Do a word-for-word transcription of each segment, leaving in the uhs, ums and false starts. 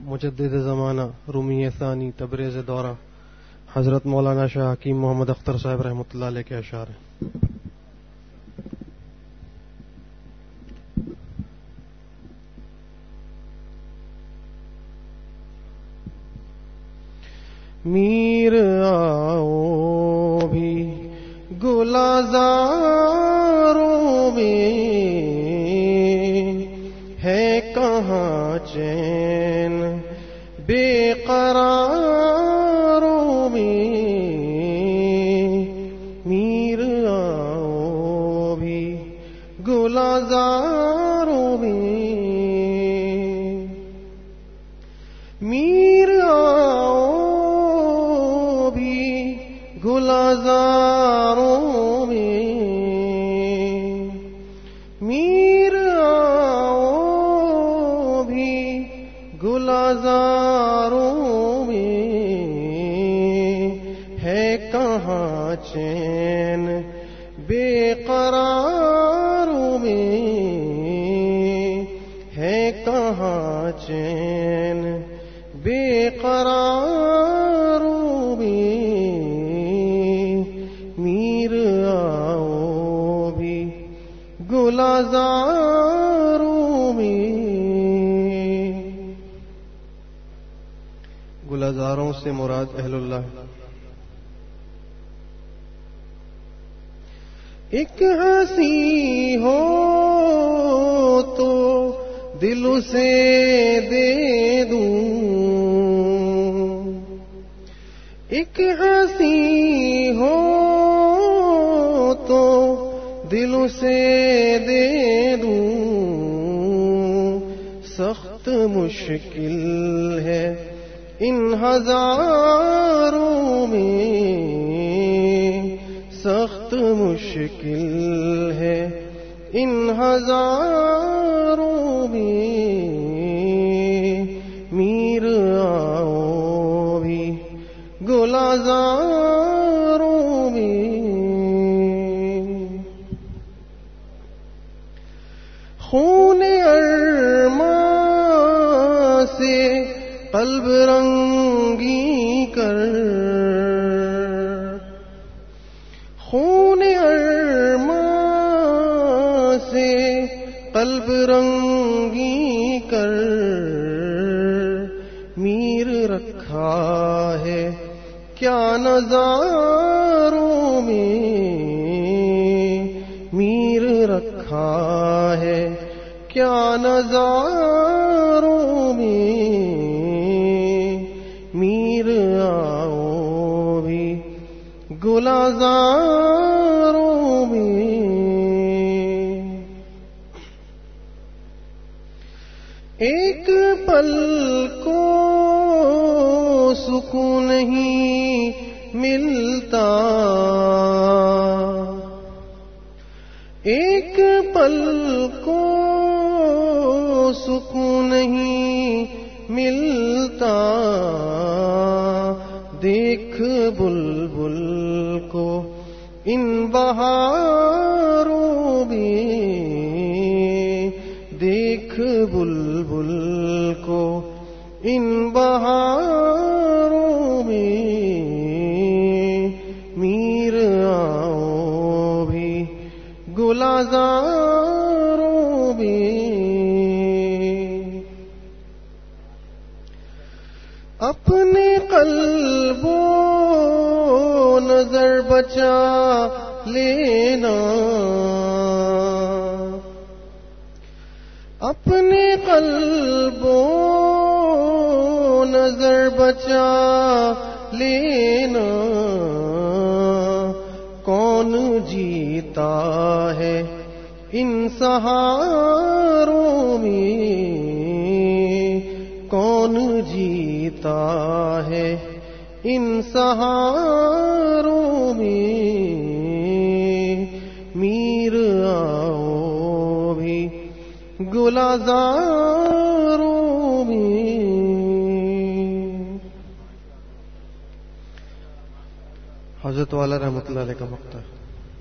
مجدد زمانہ رومی ثانی تبریز دورہ حضرت مولانا شاہ حکیم محمد اختر صاحب رحمۃ اللہ علیہ کے اشعار ہیں۔ میر آؤ بھی گلزاروں میں ہے کہاں چین بے قراروں میں، میر آؤ بھی گلزاروں میں، میر آؤ بھی گلزاروں میں، میر آؤ بھی گلزاروں میں ہے کہاں چین بے قراروں میں، ہے کہاں چین بے قراروں میں، میر آؤ بھی گلزاروں میں۔ گلزاروں سے مراد اہل اللہ ہے۔ ایک ہنسی ہو تو دل سے دے دوں، ایک ہنسی ہو تو دل سے دے دوں، سخت مشکل ہے ان ہزاروں میں، سخت مشکل ہے ان ہزاروں میں، میر آؤ بھی گلزاروں میں۔ خون ارماں سے قلب رنگی کر، خون ارماں سے قلب رنگی کر، میر رکھا ہے کیا نظاروں میں، میر رکھا ہے کیا نظاروں میں، میر آؤ بھی گلزاروں میں۔ ایک پل کو سکون نہیں ملتا، ایک پل کو سکون نہیں ملتا، دیکھ بلبل کو ان بہاروں میں، دیکھ بلبل کو ان بہاروں میں، میر آؤ بھی گلزاروں میں۔ اپنے قلب و نظر بچا لینا، اپنے قلب و نظر بچا لینا، کون جیتا ہے ان سہاروں میں، کون جیتا ہے ان سہاروں میں، میر آؤ بھی گلزاروں میں۔ حضرت والا رحمۃ اللہ علیہ کا مقطع ہے۔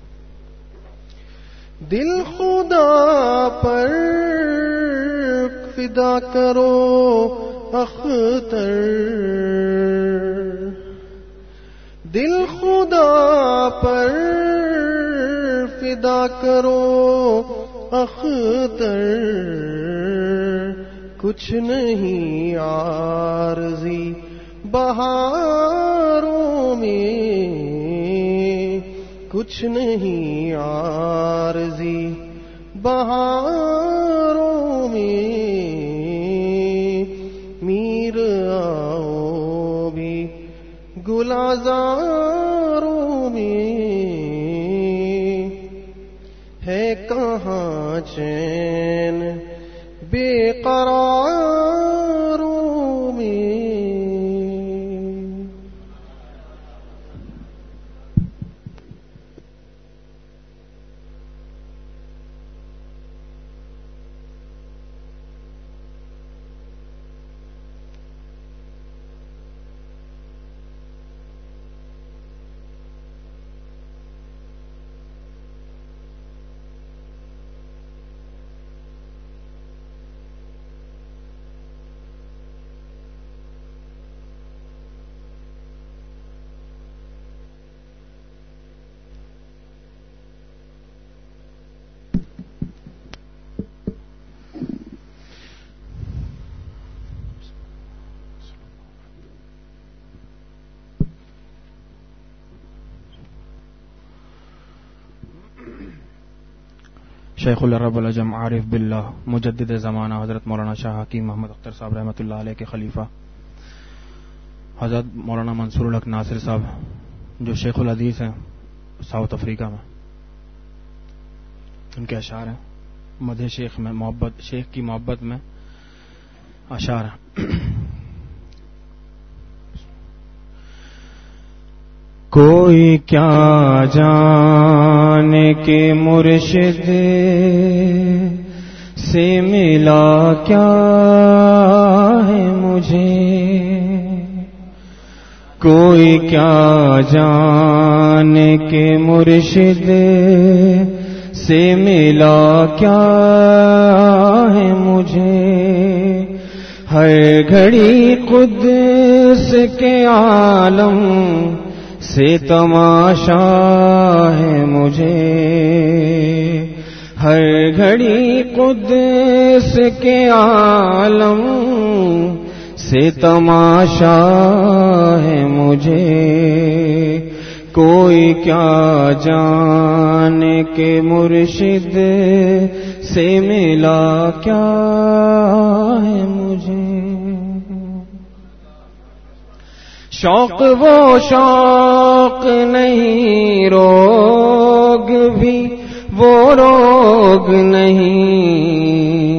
دل خدا پر فدا کرو اختر، دل خدا پر فدا کرو اختر، کچھ نہیں عارضی بہاروں میں، کچھ نہیں عارضی بہاروں میں، میر آؤ بھی گلزاروں میں، ہے کہاں چین بے قراروں میں۔ شیخ العرب العجم عارف باللہ مجدد زمانہ حضرت مولانا شاہ حکیم محمد اختر صاحب رحمۃ اللہ علیہ کے خلیفہ حضرت مولانا منصور الحق ناصر صاحب جو شیخ الحدیث ہیں ساؤتھ افریقہ میں، ان کے اشعار ہیں مدح شیخ میں، محبت شیخ کی محبت میں اشعار ہیں۔ کوئی کیا جانے کے مرشد سے ملا کیا ہے مجھے، کوئی کیا جانے کے مرشد سے ملا کیا ہے مجھے، ہر گھڑی قدس کے عالم سے تماشا ہے مجھے، ہر گھڑی قدس کے عالم سے تماشا ہے مجھے، کوئی کیا جانے کے مرشد سے ملا کیا ہے مجھے، شوق وہ شوق نہیں، روگ بھی وہ روگ نہیں،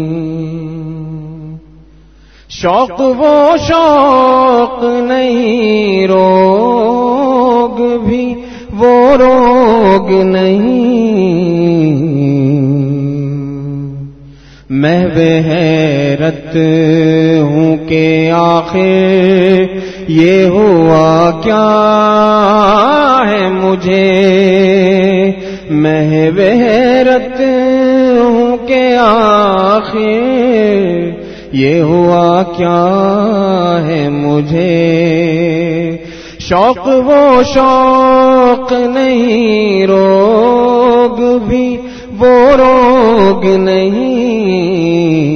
شوق وہ شوق نہیں، روگ بھی وہ روگ نہیں، میں بے حیرت ہوں کہ آخر یہ ہوا کیا ہے مجھے، میں بے حیرت ہوں کہ آخر یہ ہوا کیا ہے مجھے، شوق وہ شوق نہیں، روگ بھی وہ روگ نہیں،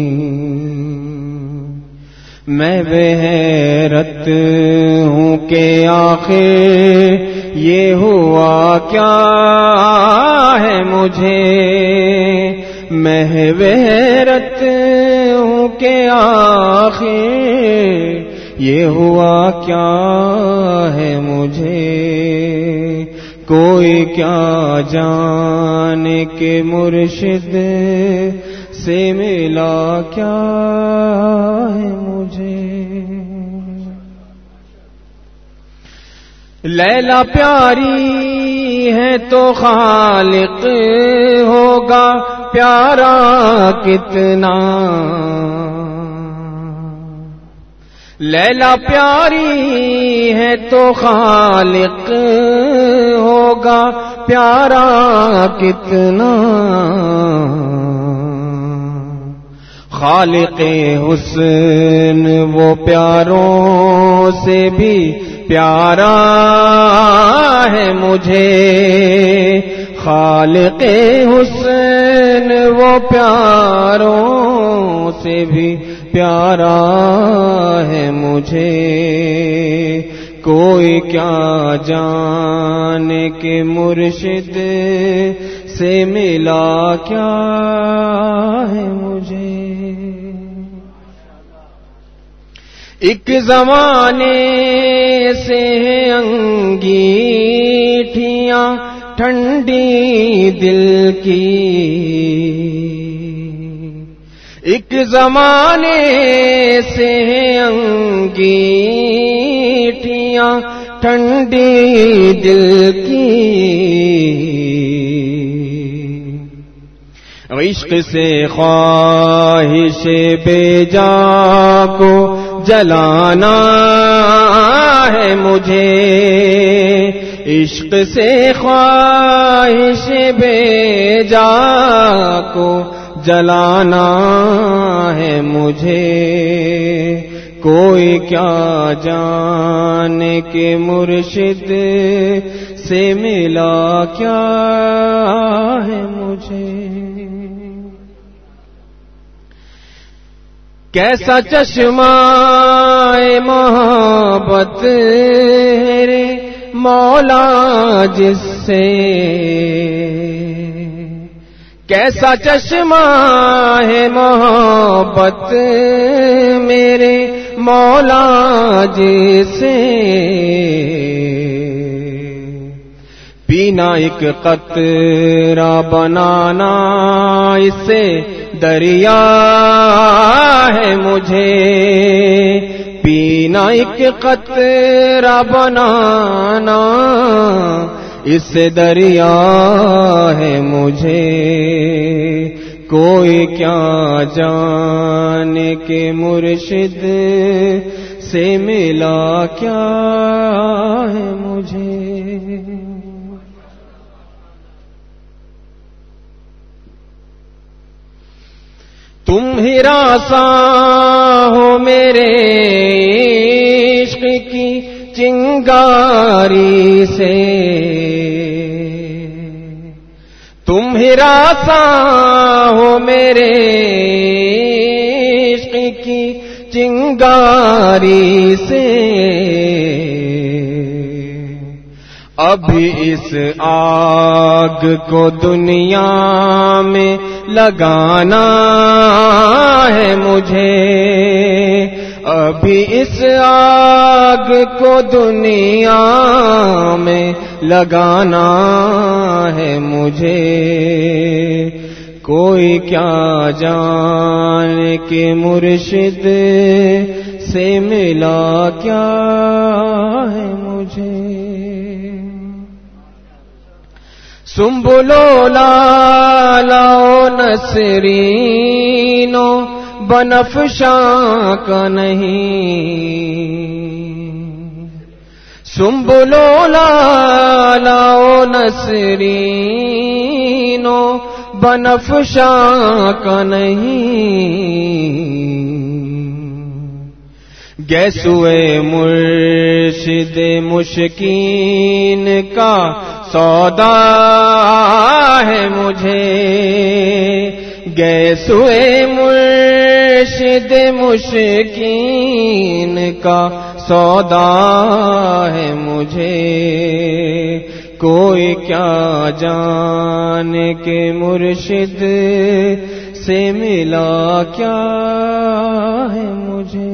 میں بے حیرت ہوں کہ آخر یہ ہوا کیا ہے مجھے، میں بے حیرت ہوں کہ آخر یہ ہوا کیا ہے مجھے، کوئی کیا جانے کے مرشد سے ملا کیا ہے مجھے، لیلا پیاری ہے تو خالق ہوگا پیارا کتنا، لیلا پیاری ہے تو خالق ہوگا پیارا کتنا، خالق حسن وہ پیاروں سے بھی پیارا ہے مجھے، خالق حسن وہ پیاروں سے بھی پیارا ہے مجھے، کوئی کیا جانے کہ مرشد سے ملا کیا ہے مجھے۔ ایک زمانے سے انگیٹھیاں ٹھنڈی دل کی، ایک زمانے سے انگیٹھیاں ٹھنڈی دل کی، عشق سے خواہش بے جا کو جلانا ہے مجھے، عشق سے خواہش بے جا کو جلانا ہے مجھے، کوئی کیا جانے کہ مرشد سے ملا کیا ہے مجھے۔ کیسا چشمہ محبت ہے رے مولا جس سے، کیسا چشمہ ہے محبت میرے مولا جس سے، پینا ایک قطرہ بنانا اس سے دریا ہے مجھے، پینا ایک قطرہ بنانا اس سے دریا ہے مجھے، کوئی کیا جانے کہ مرشد سے ملا کیا ہے مجھے۔ تم ہراساں ہو میرے عشق کی چنگاری سے، تم ہراساں ہو میرے عشق کی چنگاری سے، ابھی اس آگ کو دنیا میں لگانا ہے مجھے، ابھی اس آگ کو دنیا میں لگانا ہے مجھے، کوئی کیا جانے کہ مرشد سے ملا کیا ہے مجھے۔ سنبلو لالاؤ نسرینو بنفشاں کا نہیں، سنبلو لالاؤ نسرینو بنفشاں کا نہیں، گیسوئے مرشد مشکین کا سودا ہے مجھے، گیسوئے مرشد مشکین کا سودا ہے مجھے، کوئی کیا جانے کہ مرشد سے ملا کیا ہے مجھے۔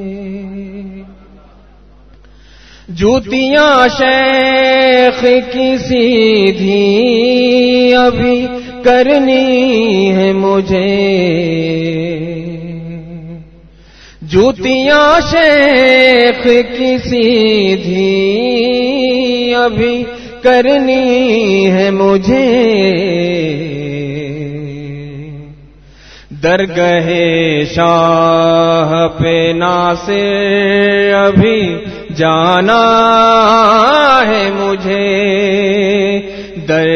جوتیاں شیخ کی سیدھی ابھی کرنی ہے مجھے، جوتیاں شیخ کی سیدھی ابھی کرنی ہے مجھے، درگاہ شاہ پہ ناصر ابھی جانا ہے مجھے،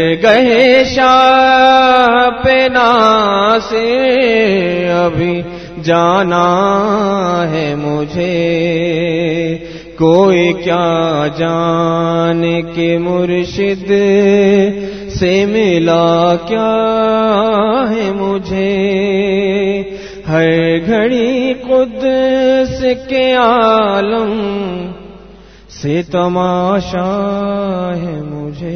درگاہ شاہ پہ ناصر ابھی جانا ہے مجھے، کوئی کیا جان کے مرشد سے ملا کیا ہے مجھے، ہر گھڑی قدس کے عالم سے تماشا ہے مجھے۔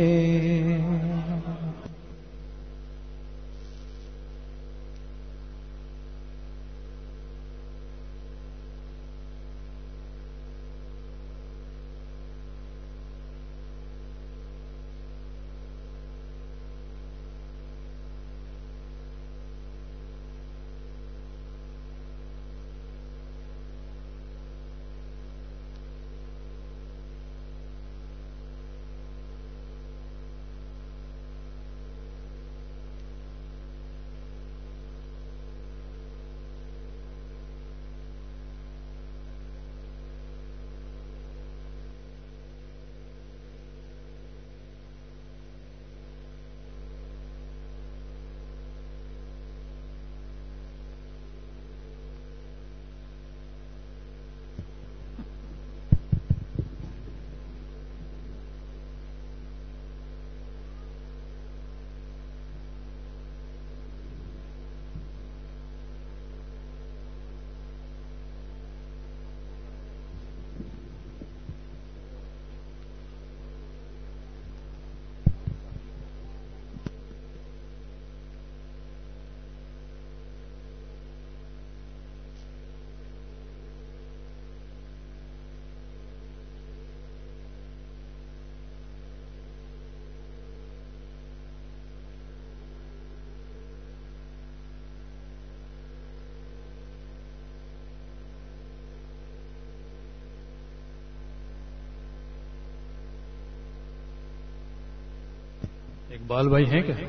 اقبال بھائی ہیں کیا؟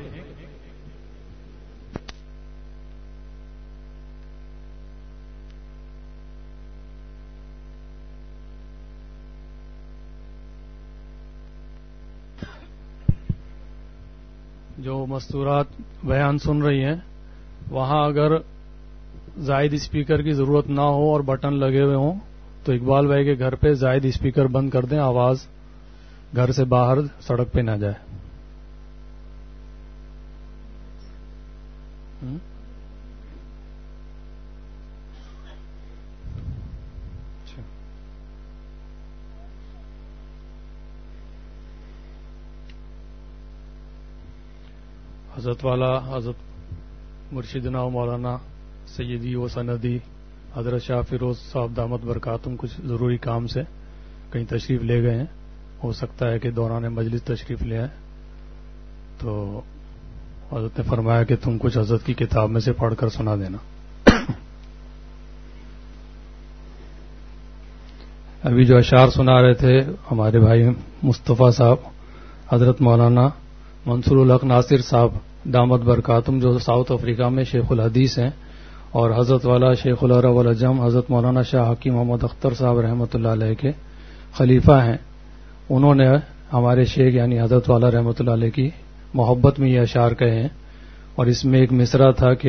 جو مستورات بیان سن رہی ہیں وہاں اگر زائد اسپیکر کی ضرورت نہ ہو اور بٹن لگے ہوئے ہوں تو اقبال بھائی کے گھر پہ زائد اسپیکر بند کر دیں، آواز گھر سے باہر سڑک پہ نہ جائے۔ حضرت والا حضرت مرشدنا و مولانا سیدی و سندی حضرت شاہ فیروز صاحب دامت برکاتم کچھ ضروری کام سے کہیں تشریف لے گئے ہیں، ہو سکتا ہے کہ دوران مجلس تشریف لے آئیں، تو حضرت نے فرمایا کہ تم کچھ حضرت کی کتاب میں سے پڑھ کر سنا دینا۔ ابھی جو اشعار سنا رہے تھے ہمارے بھائی مصطفیٰ صاحب، حضرت مولانا منصور الحق ناصر صاحب دامت برکاتم جو ساؤتھ افریقہ میں شیخ الحدیث ہیں، اور حضرت والا شیخ العرب والعجم حضرت مولانا شاہ حکیم محمد اختر صاحب رحمۃ اللہ علیہ کے خلیفہ ہیں، انہوں نے ہمارے شیخ یعنی حضرت والا رحمۃ اللہ علیہ کی محبت میں یہ اشعار کہے ہیں، اور اس میں ایک مصرع تھا کہ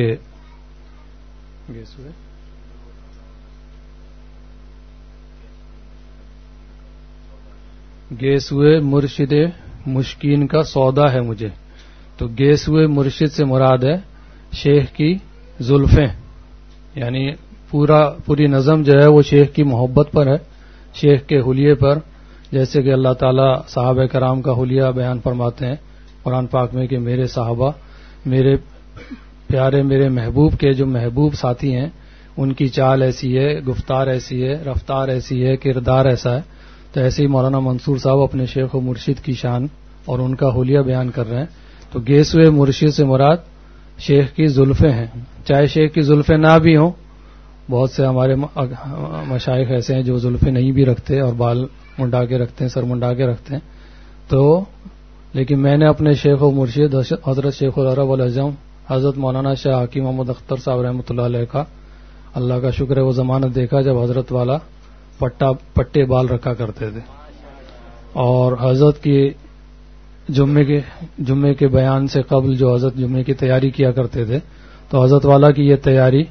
گیسوئے مرشد مشکین کا سودا ہے مجھے، تو گیسوئے مرشد سے مراد ہے شیخ کی زلفیں، یعنی پورا پوری نظم جو ہے وہ شیخ کی محبت پر ہے، شیخ کے حلیے پر، جیسے کہ اللہ تعالیٰ صحابہ کرام کا حلیہ بیان فرماتے ہیں قرآن پاک میں کہ میرے صحابہ میرے پیارے میرے محبوب کے جو محبوب ساتھی ہیں ان کی چال ایسی ہے، گفتار ایسی ہے، رفتار ایسی ہے، کردار ایسا ہے، تو ایسے ہی مولانا منصور صاحب اپنے شیخ و مرشد کی شان اور ان کا حلیہ بیان کر رہے ہیں، تو گیسوئے مرشد سے مراد شیخ کی زلفیں ہیں، چاہے شیخ کی زلفیں نہ بھی ہوں، بہت سے ہمارے مشائخ ایسے ہیں جو زلفیں نہیں بھی رکھتے اور بال منڈا کے رکھتے ہیں، سر منڈا کے رکھتے ہیں، تو لیکن میں نے اپنے شیخ و مرشد حضرت شیخ العرب والعجم حضرت مولانا شاہ حکیم محمد اختر صاحب رحمۃ اللہ علیہ کا اللہ کا شکر ہے وہ زمانہ دیکھا جب حضرت والا پٹا پٹے بال رکھا کرتے تھے، اور حضرت کی جمعے کے جمعے کے بیان سے قبل جو حضرت جمعے کی تیاری کیا کرتے تھے، تو حضرت والا کی یہ تیاری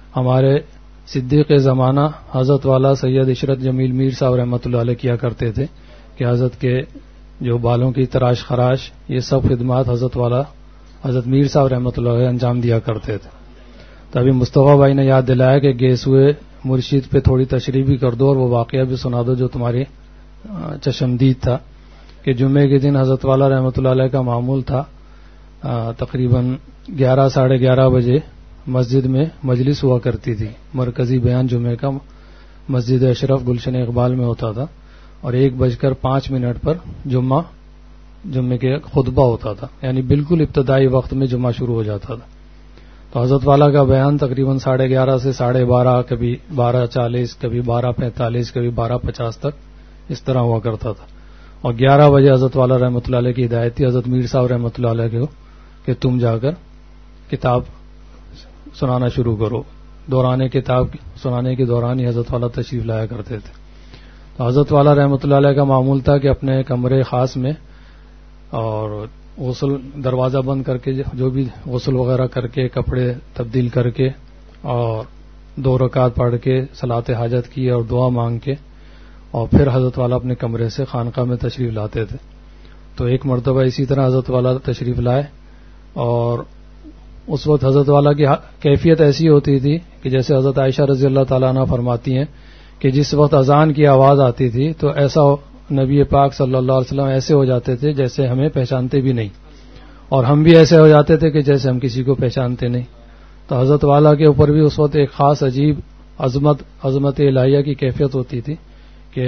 ہمارے صدیق زمانہ حضرت والا سید عشرت جمیل میر صاحب رحمۃ اللہ علیہ کیا کرتے تھے کہ حضرت کے جو بالوں کی تراش خراش یہ سب خدمات حضرت والا حضرت میر صاحب رحمۃ اللہ علیہ انجام دیا کرتے تھے. تو ابھی مصطفیٰ بھائی نے یاد دلایا کہ گیسوئے مرشید پہ تھوڑی تشریح بھی کر دو اور وہ واقعہ بھی سنا دو جو تمہاری چشمدید تھا کہ جمعے کے دن حضرت والا رحمۃ اللہ علیہ کا معمول تھا تقریباً گیارہ ساڑھے گیارہ بجے مسجد میں مجلس ہوا کرتی تھی. مرکزی بیان جمعے کا مسجد اشرف گلشن اقبال میں ہوتا تھا اور ایک بج کر پانچ منٹ پر جمعہ جمعے کے خطبہ ہوتا تھا, یعنی بالکل ابتدائی وقت میں جمعہ شروع ہو جاتا تھا. تو حضرت والا کا بیان تقریباً ساڑھے گیارہ سے ساڑھے بارہ, کبھی بارہ چالیس, کبھی بارہ پینتالیس, کبھی بارہ پچاس تک اس طرح ہوا کرتا تھا. اور گیارہ بجے حضرت والا رحمۃ اللہ علیہ کی ہدایت تھی حضرت میر صاحب رحمۃ اللہ علیہ کو کہ تم جا کر کتاب سنانا شروع کرو. دوران کتاب سنانے کے دوران ہی حضرت والا تشریف لایا کرتے تھے. تو حضرت والا رحمۃ اللہ علیہ کا معمول تھا کہ اپنے کمرے خاص میں اور غسل دروازہ بند کر کے جو بھی غسل وغیرہ کر کے کپڑے تبدیل کر کے اور دو رکعت پڑھ کے صلاۃ حاجت کی اور دعا مانگ کے اور پھر حضرت والا اپنے کمرے سے خانقاہ میں تشریف لاتے تھے. تو ایک مرتبہ اسی طرح حضرت والا تشریف لائے اور اس وقت حضرت والا کی کیفیت ایسی ہوتی تھی کہ جیسے حضرت عائشہ رضی اللہ تعالیٰ عنہ فرماتی ہیں کہ جس وقت اذان کی آواز آتی تھی تو ایسا نبی پاک صلی اللہ علیہ وسلم ایسے ہو جاتے تھے جیسے ہمیں پہچانتے بھی نہیں, اور ہم بھی ایسے ہو جاتے تھے کہ جیسے ہم کسی کو پہچانتے نہیں. تو حضرت والا کے اوپر بھی اس وقت ایک خاص عجیب عظمت عظمت الہیہ کی کیفیت ہوتی تھی کہ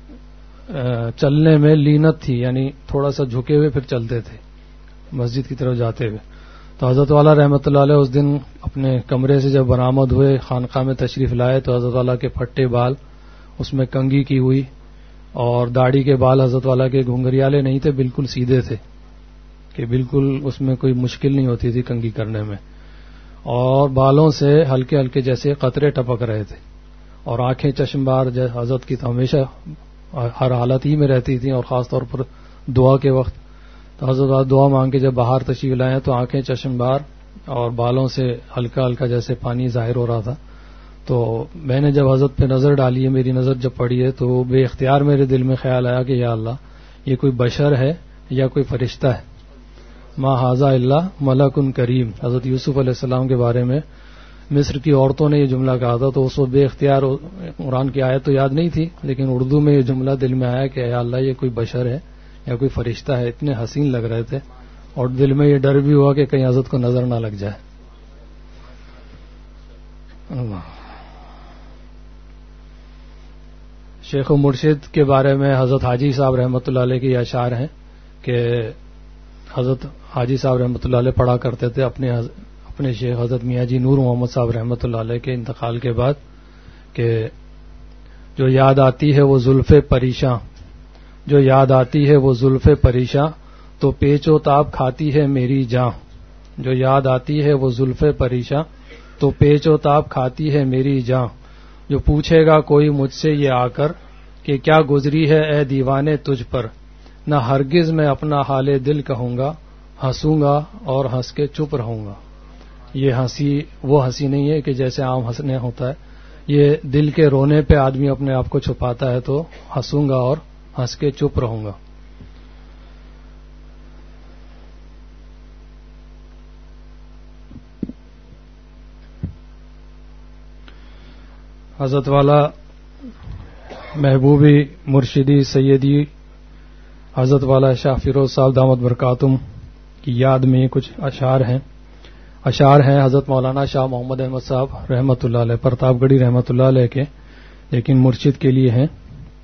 چلنے میں لینت تھی, یعنی تھوڑا سا جھکے ہوئے پھر چلتے تھے مسجد کی طرف جاتے ہوئے. تو حضرت والا رحمۃ اللہ علیہ اس دن اپنے کمرے سے جب برآمد ہوئے خانقاہ میں تشریف لائے تو حضرت والا کے پھٹے بال, اس میں کنگھی کی ہوئی, اور داڑھی کے بال حضرت والا کے گھنگریالے نہیں تھے, بالکل سیدھے تھے کہ بالکل اس میں کوئی مشکل نہیں ہوتی تھی کنگھی کرنے میں, اور بالوں سے ہلکے ہلکے جیسے قطرے ٹپک رہے تھے, اور آنکھیں چشم بار حضرت کی تو ہمیشہ ہر حالت ہی میں رہتی تھیں, اور خاص طور پر دعا کے وقت. تو حضرت دعا مانگ کے جب باہر تشریف لائے تو آنکھیں چشم بار اور بالوں سے ہلکا ہلکا جیسے پانی ظاہر ہو رہا تھا. تو میں نے جب حضرت پہ نظر ڈالی ہے, میری نظر جب پڑی ہے, تو بے اختیار میرے دل میں خیال آیا کہ یا اللہ یہ کوئی بشر ہے یا کوئی فرشتہ ہے. ما ھذا الا ملک کریم, حضرت یوسف علیہ السلام کے بارے میں مصر کی عورتوں نے یہ جملہ کہا تھا. تو اس وقت بے اختیار قرآن کی آیت تو یاد نہیں تھی, لیکن اردو میں یہ جملہ دل میں آیا کہ یا اللہ یہ کوئی بشر ہے یا کوئی فرشتہ ہے. اتنے حسین لگ رہے تھے, اور دل میں یہ ڈر بھی ہوا کہ کہیں حضرت کو نظر نہ لگ جائے. اللہ. شیخ و مرشد کے بارے میں حضرت حاجی صاحب رحمۃ اللہ علیہ کے اشعار ہیں کہ حضرت حاجی صاحب رحمۃ اللہ علیہ پڑھا کرتے تھے اپنے اپنے شیخ حضرت میاں جی نور محمد صاحب رحمۃ اللہ علیہ کے انتقال کے بعد کہ جو یاد آتی ہے وہ زلف پریشاں, جو یاد آتی ہے وہ زلف پریشاں, تو پیچ و تاب کھاتی ہے میری جاں. جو یاد آتی ہے وہ زلف پریشاں, تو پیچ و تاب کھاتی ہے میری جاں. جو پوچھے گا کوئی مجھ سے یہ آ کر کہ کیا گزری ہے اے دیوانے تجھ پر, نہ ہرگز میں اپنا حال دل کہوں گا, ہنسوں گا اور ہنس کے چپ رہوں گا. یہ ہنسی وہ ہنسی نہیں ہے کہ جیسے عام ہنسنے ہوتا ہے, یہ دل کے رونے پہ آدمی اپنے آپ کو چھپاتا ہے. تو ہنسوں گا اور ہنس کے چپ رہوں گا. حضرت والا محبوبی مرشدی سیدی حضرت والا شاہ فیروز صاحب دامت برکاتم کی یاد میں کچھ اشعار ہیں. اشعار ہیں حضرت مولانا شاہ محمد احمد صاحب رحمۃ اللہ علیہ پرتاپ گڑھی رحمۃ اللہ علیہ کے, لیکن مرشد کے لیے ہیں.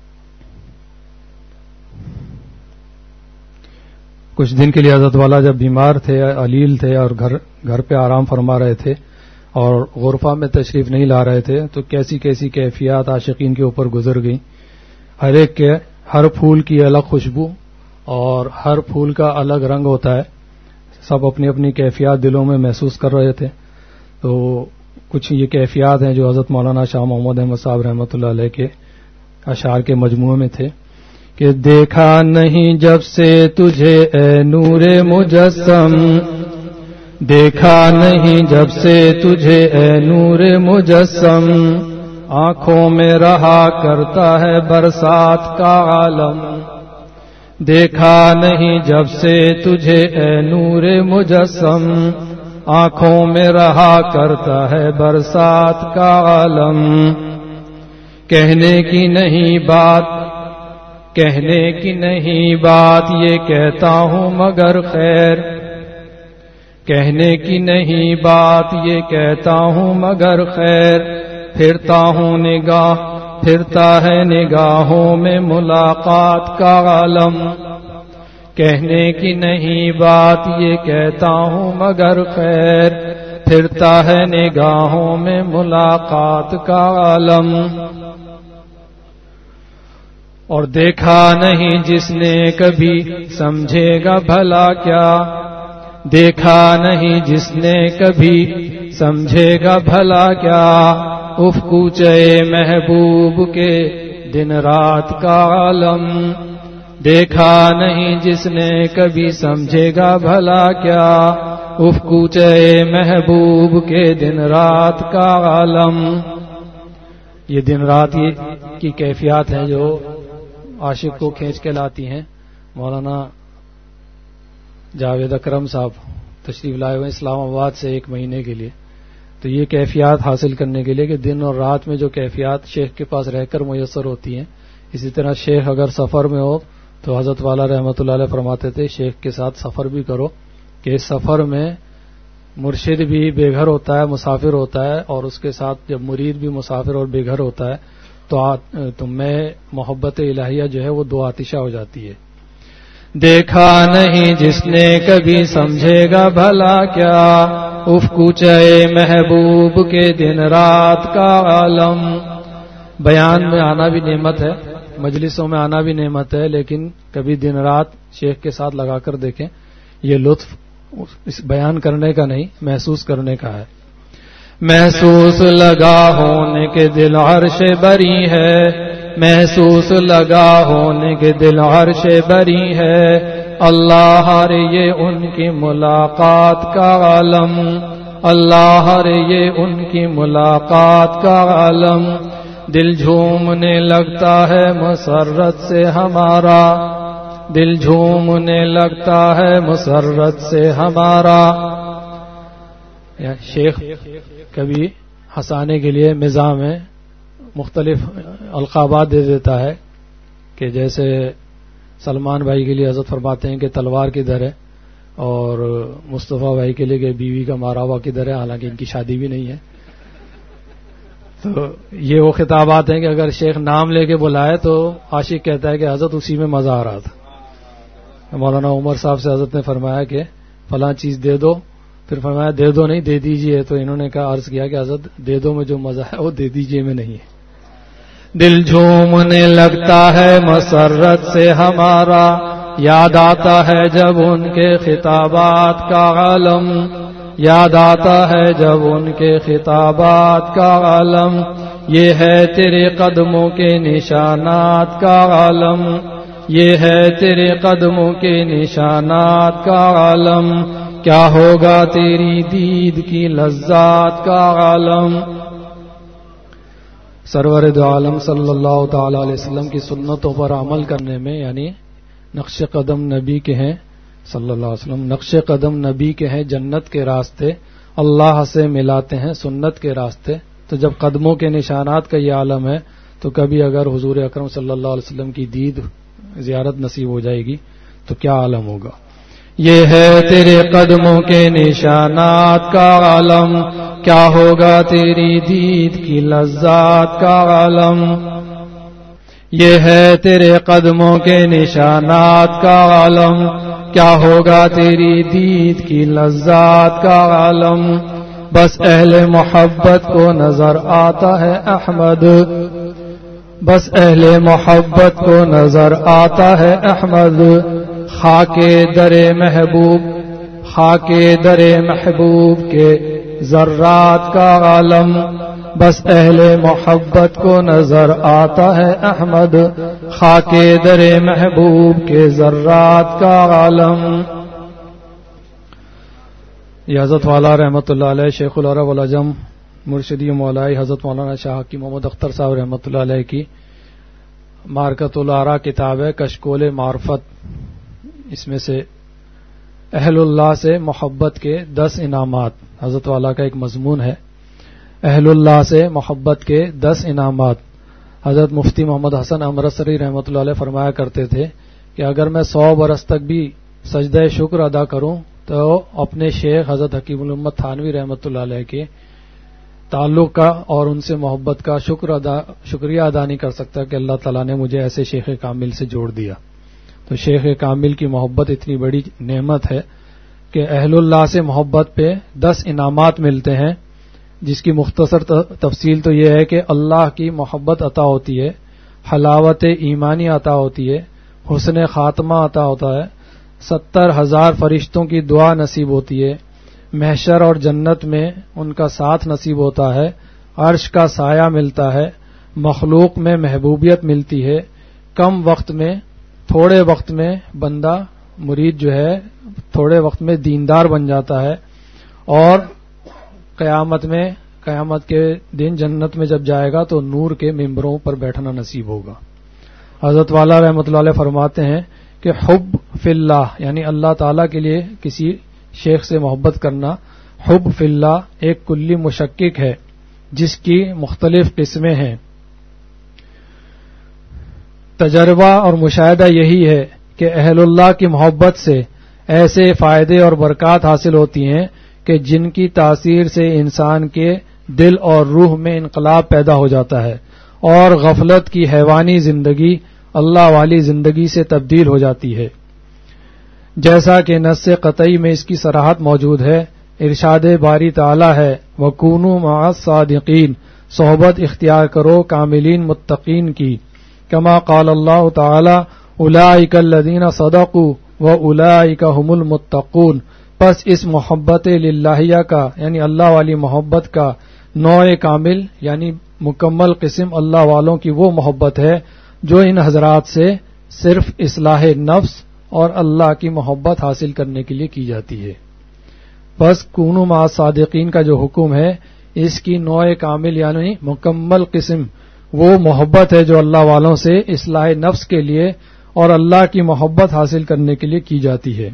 کچھ دن کے لیے حضرت والا جب بیمار تھے, علیل تھے اور گھر گھر پہ آرام فرما رہے تھے اور غرفہ میں تشریف نہیں لا رہے تھے, تو کیسی کیسی کیفیات عاشقین کے اوپر گزر گئیں. ہر ایک کے ہر پھول کی الگ خوشبو اور ہر پھول کا الگ رنگ ہوتا ہے. سب اپنی اپنی کیفیات دلوں میں محسوس کر رہے تھے. تو کچھ یہ کیفیات ہیں جو حضرت مولانا شاہ محمد احمد صاحب رحمۃ اللہ علیہ کے اشعار کے مجموعے میں تھے کہ دیکھا نہیں جب سے تجھے اے نور مجسم, دیکھا نہیں جب سے تجھے اے نور مجسم، آنکھوں میں رہا کرتا ہے برسات کا عالم. دیکھا نہیں جب سے تجھے اے نور مجسم، آنکھوں میں رہا کرتا ہے برسات کا عالم. کہنے کی نہیں بات کہنے کی نہیں بات یہ کہتا ہوں مگر خیر، کہنے کی نہیں بات یہ کہتا ہوں مگر خیر. پھرتا ہوں نگاہ پھرتا ہے نگاہوں میں ملاقات کا عالم. کہنے کی نہیں بات یہ کہتا ہوں مگر خیر، پھرتا ہے نگاہوں میں ملاقات کا عالم. اور دیکھا نہیں جس نے کبھی سمجھے گا بھلا کیا، دیکھا نہیں جس نے کبھی سمجھے گا بھلا کیا. اف کوچے محبوب کے دن رات کا عالم. دیکھا نہیں جس نے کبھی سمجھے گا بھلا کیا، اف کوچے محبوب کے دن رات کا عالم. یہ دن رات کی کیفیات ہیں جو عاشق کو کھینچ کے لاتی ہیں. مولانا جاوید اکرم صاحب تشریف لائے ہوئے اسلام آباد سے ایک مہینے کے لیے. تو یہ کیفیات حاصل کرنے کے لیے کہ دن اور رات میں جو کیفیات شیخ کے پاس رہ کر میسر ہوتی ہیں، اسی طرح شیخ اگر سفر میں ہو تو حضرت والا رحمۃ اللہ علیہ فرماتے تھے شیخ کے ساتھ سفر بھی کرو، کہ اس سفر میں مرشد بھی بے گھر ہوتا ہے، مسافر ہوتا ہے، اور اس کے ساتھ جب مرید بھی مسافر اور بے گھر ہوتا ہے تو تم میں محبت الہیہ جو ہے وہ دو آتشہ ہو جاتی ہے. دیکھا نہیں جس نے کبھی سمجھے گا بھلا کیا، اف کوچے محبوب کے دن رات کا عالم. بیان میں آنا بھی نعمت ہے، مجلسوں میں آنا بھی نعمت ہے، لیکن کبھی دن رات شیخ کے ساتھ لگا کر دیکھیں. یہ لطف اس بیان کرنے کا نہیں، محسوس کرنے کا ہے. محسوس لگا ہونے کے دل عرش بری ہے، محسوس لگا ہونے کے دل عرش بری ہے. اللہ رے یہ ان کی ملاقات کا عالم، اللہ رے یہ ان کی ملاقات کا عالم. دل جھومنے لگتا ہے مسرت سے ہمارا، دل جھومنے لگتا ہے مسرت سے ہمارا. شیخ کبھی ہنسانے کے لیے مزاح میں مختلف القابات دے دیتا ہے، کہ جیسے سلمان بھائی کے لیے حضرت فرماتے ہیں کہ تلوار کدھر ہے، اور مصطفیٰ بھائی کے لیے کہ بیوی کا مارا ہوا کدھر ہے، حالانکہ ان کی شادی بھی نہیں ہے. تو یہ وہ خطابات ہیں کہ اگر شیخ نام لے کے بلائے تو عاشق کہتا ہے کہ حضرت اسی میں مزہ آ رہا تھا. مولانا عمر صاحب سے حضرت نے فرمایا کہ فلاں چیز دے دو، پھر فرمایا دے دو نہیں دے دیجئے، تو انہوں نے کہا عرض کیا کہ حضرت دے دو میں جو مزہ ہے وہ دے دیجئے میں نہیں ہے. دل جھومنے لگتا ہے مسرت سے ہمارا، یاد آتا ہے جب ان کے خطابات کا عالم، یاد آتا ہے جب ان کے خطابات کا عالم. یہ ہے تیرے قدموں کے نشانات کا عالم، یہ ہے تیرے قدموں کے نشانات کا عالم. کیا ہوگا تیری دید کی لذات کا عالم. سرور دو عالم صلی اللہ تعالی علیہ وسلم کی سنتوں پر عمل کرنے میں، یعنی نقش قدم نبی کے ہیں صلی اللہ علیہ وسلم، نقش قدم نبی کے ہیں جنت کے راستے، اللہ سے ملاتے ہیں سنت کے راستے. تو جب قدموں کے نشانات کا یہ عالم ہے تو کبھی اگر حضور اکرم صلی اللہ علیہ وسلم کی دید زیارت نصیب ہو جائے گی تو کیا عالم ہوگا. یہ ہے تیرے قدموں کے نشانات کا عالم، کیا ہوگا تیری دید کی لذات کا عالم. یہ ہے تیرے قدموں کے نشانات کا عالم، کیا ہوگا تیری دید کی لذات کا عالم. بس اہل محبت کو نظر آتا ہے احمد، بس اہل محبت کو نظر آتا ہے احمد. خاک در محبوب خاک در محبوب کے ذرات کا عالم، بس اہل محبت کو نظر آتا ہے احمد. خاک در محبوب کے ذرات کا عالم. یہ حضرت والا رحمۃ اللہ علیہ شیخ العرب والعجم مرشدی مولائی حضرت مولانا شاہ حکیم محمد اختر صاحب رحمۃ اللہ علیہ کی معرکۃ الآراء کتاب ہے، کشکول معرفت. اس میں سے اہل اللہ سے محبت کے دس انعامات حضرت والا کا ایک مضمون ہے. اہل اللہ سے محبت کے دس انعامات. حضرت مفتی محمد حسن امرتسری رحمۃ اللہ علیہ فرمایا کرتے تھے کہ اگر میں سو برس تک بھی سجدہ شکر ادا کروں تو اپنے شیخ حضرت حکیم الامت تھانوی رحمۃ اللہ علیہ کے تعلق کا اور ان سے محبت کا شکر ادا شکریہ ادا نہیں کر سکتا کہ اللہ تعالیٰ نے مجھے ایسے شیخ کامل سے جوڑ دیا. تو شیخ کامل کی محبت اتنی بڑی نعمت ہے کہ اہل اللہ سے محبت پہ دس انعامات ملتے ہیں، جس کی مختصر تفصیل تو یہ ہے کہ اللہ کی محبت عطا ہوتی ہے، حلاوت ایمانی عطا ہوتی ہے، حسن خاتمہ عطا ہوتا ہے، ستر ہزار فرشتوں کی دعا نصیب ہوتی ہے، محشر اور جنت میں ان کا ساتھ نصیب ہوتا ہے، عرش کا سایہ ملتا ہے، مخلوق میں محبوبیت ملتی ہے، کم وقت میں تھوڑے وقت میں بندہ مرید جو ہے تھوڑے وقت میں دیندار بن جاتا ہے، اور قیامت میں قیامت کے دن جنت میں جب جائے گا تو نور کے ممبروں پر بیٹھنا نصیب ہوگا. حضرت والا رحمۃ اللہ علیہ فرماتے ہیں کہ حب فی اللہ یعنی اللہ تعالی کے لیے کسی شیخ سے محبت کرنا، حب فی اللہ ایک کلی مشکک ہے جس کی مختلف قسمیں ہیں. تجربہ اور مشاہدہ یہی ہے کہ اہل اللہ کی محبت سے ایسے فائدے اور برکات حاصل ہوتی ہیں کہ جن کی تاثیر سے انسان کے دل اور روح میں انقلاب پیدا ہو جاتا ہے اور غفلت کی حیوانی زندگی اللہ والی زندگی سے تبدیل ہو جاتی ہے. جیسا کہ نص قطعی میں اس کی صراحت موجود ہے، ارشاد باری تعالی ہے وَكُونُوا مَعَ الصَّادِقِينَ، صحبت اختیار کرو کاملین متقین کی. کما قال اللہ تعالی اولئک الذین صدقوا واولئک هم المتقون. پس اس محبت للہیہ کا یعنی اللہ والی محبت کا نوع کامل یعنی مکمل قسم اللہ والوں کی وہ محبت ہے جو ان حضرات سے صرف اصلاح نفس اور اللہ کی محبت حاصل کرنے کے لیے کی جاتی ہے. بس کونوا مع الصادقین کا جو حکم ہے اس کی نوع کامل یعنی مکمل قسم وہ محبت ہے جو اللہ والوں سے اصلاح نفس کے لیے اور اللہ کی محبت حاصل کرنے کے لیے کی جاتی ہے.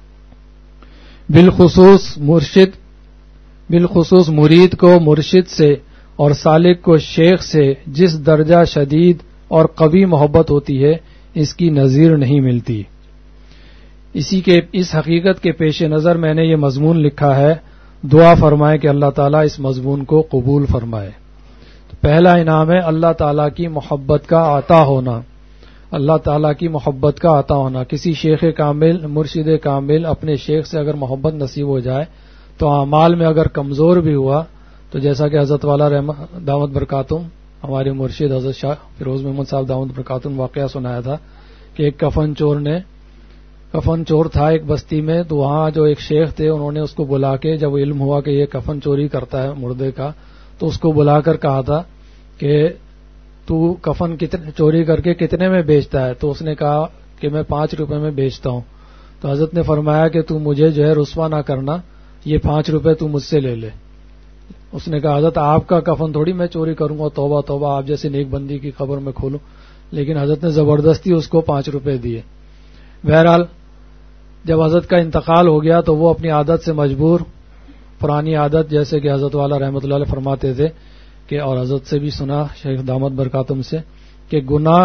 بالخصوص مرشد بالخصوص مرید کو مرشد سے اور سالک کو شیخ سے جس درجہ شدید اور قوی محبت ہوتی ہے اس کی نظیر نہیں ملتی. اسی کے اس حقیقت کے پیش نظر میں نے یہ مضمون لکھا ہے. دعا فرمائے کہ اللہ تعالیٰ اس مضمون کو قبول فرمائے. تو پہلا انعام ہے اللہ تعالیٰ کی محبت کا عطا ہونا. اللہ تعالیٰ کی محبت کا عطا ہونا. کسی شیخ کامل مرشد کامل اپنے شیخ سے اگر محبت نصیب ہو جائے تو اعمال میں اگر کمزور بھی ہوا تو جیسا کہ حضرت والا دامت برکاتم ہمارے مرشد حضرت شاہ فیروز محمد صاحب دامت برکاتم واقعہ سنایا تھا کہ ایک کفن چور نے کفن چور تھا ایک بستی میں، تو وہاں جو ایک شیخ تھے انہوں نے اس کو بلا کے جب علم ہوا کہ یہ کفن چوری کرتا ہے مردے کا تو اس کو بلا کر کہا تھا کہ تو کفن کتنے چوری کر کے کتنے میں بیچتا ہے؟ تو اس نے کہا کہ میں پانچ روپے میں بیچتا ہوں. تو حضرت نے فرمایا کہ تو مجھے جو ہے رسوا نہ کرنا، یہ پانچ روپے تو مجھ سے لے لے. اس نے کہا حضرت آپ کا کفن تھوڑی میں چوری کروں گا، توبہ توبہ آپ جیسے نیک بندی کی خبر میں کھولوں. لیکن حضرت نے زبردستی اس کو پانچ روپے دیے. بہرحال جب حضرت کا انتقال ہو گیا تو وہ اپنی عادت سے مجبور، پرانی عادت جیسے کہ حضرت والا رحمۃ اللہ علیہ فرماتے تھے کہ اور حضرت سے بھی سنا شیخ دامت برکاتم سے کہ گناہ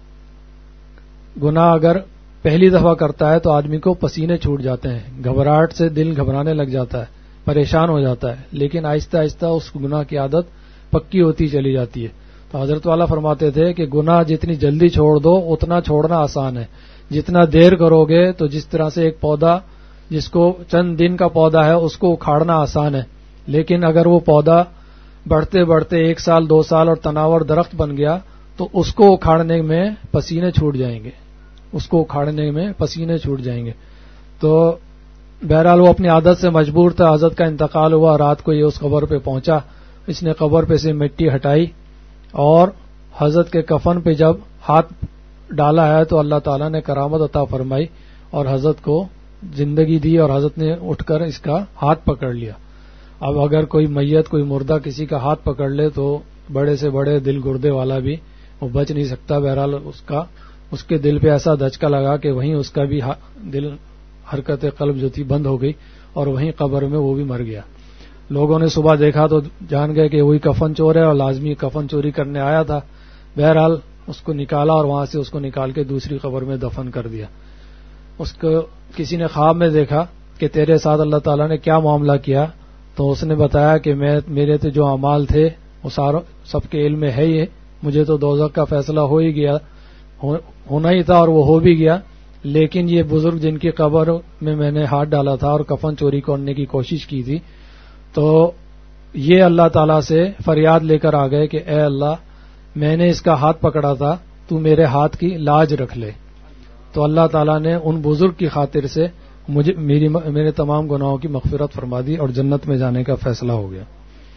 گناہ اگر پہلی دفعہ کرتا ہے تو آدمی کو پسینے چھوٹ جاتے ہیں، گھبراہٹ سے دل گھبرانے لگ جاتا ہے، پریشان ہو جاتا ہے، لیکن آہستہ آہستہ اس گناہ کی عادت پکی ہوتی چلی جاتی ہے. تو حضرت والا فرماتے تھے کہ گناہ جتنی جلدی چھوڑ دو اتنا چھوڑنا آسان ہے، جتنا دیر کرو گے تو جس طرح سے ایک پودا جس کو چند دن کا پودا ہے اس کو اکھاڑنا آسان ہے، لیکن اگر وہ پودا بڑھتے بڑھتے ایک سال دو سال اور تناور درخت بن گیا تو اس کو اکھاڑنے میں پسینے چھوٹ جائیں گے اس کو اکھاڑنے میں پسینے چھوٹ جائیں گے. تو بہرحال وہ اپنی عادت سے مجبور تھا. حضرت کا انتقال ہوا، رات کو یہ اس قبر پہ پہنچا، اس نے قبر پہ سے مٹی ہٹائی اور حضرت کے کفن پہ جب ہاتھ ڈالا ہے تو اللہ تعالیٰ نے کرامت عطا فرمائی اور حضرت کو زندگی دی اور حضرت نے اٹھ کر اس کا ہاتھ پکڑ لیا. اب اگر کوئی میت کوئی مردہ کسی کا ہاتھ پکڑ لے تو بڑے سے بڑے دل گردے والا بھی وہ بچ نہیں سکتا. بہرحال اس کا اس کے دل پہ ایسا دھچکا لگا کہ وہیں اس کا بھی دل حرکت قلب جو تھی بند ہو گئی اور وہیں قبر میں وہ بھی مر گیا. لوگوں نے صبح دیکھا تو جان گئے کہ وہی کفن چور ہے اور لازمی کفن چوری کرنے آیا تھا. بہرحال اس کو نکالا اور وہاں سے اس کو نکال کے دوسری قبر میں دفن کر دیا. اس کو کسی نے خواب میں دیکھا کہ تیرے ساتھ اللہ تعالیٰ نے کیا معاملہ کیا، تو اس نے بتایا کہ میں میرے تو جو اعمال تھے وہ سارا سب کے علم میں ہے ہی ہے، مجھے تو دوزخ کا فیصلہ ہو ہی گیا ہونا ہی تھا اور وہ ہو بھی گیا، لیکن یہ بزرگ جن کی قبر میں میں نے ہاتھ ڈالا تھا اور کفن چوری کرنے کی کوشش کی تھی، تو یہ اللہ تعالیٰ سے فریاد لے کر آ گئے کہ اے اللہ میں نے اس کا ہاتھ پکڑا تھا، تو میرے ہاتھ کی لاج رکھ لے. تو اللہ تعالیٰ نے ان بزرگ کی خاطر سے مجھے میری میرے تمام گناہوں کی مغفرت فرما دی اور جنت میں جانے کا فیصلہ ہو گیا.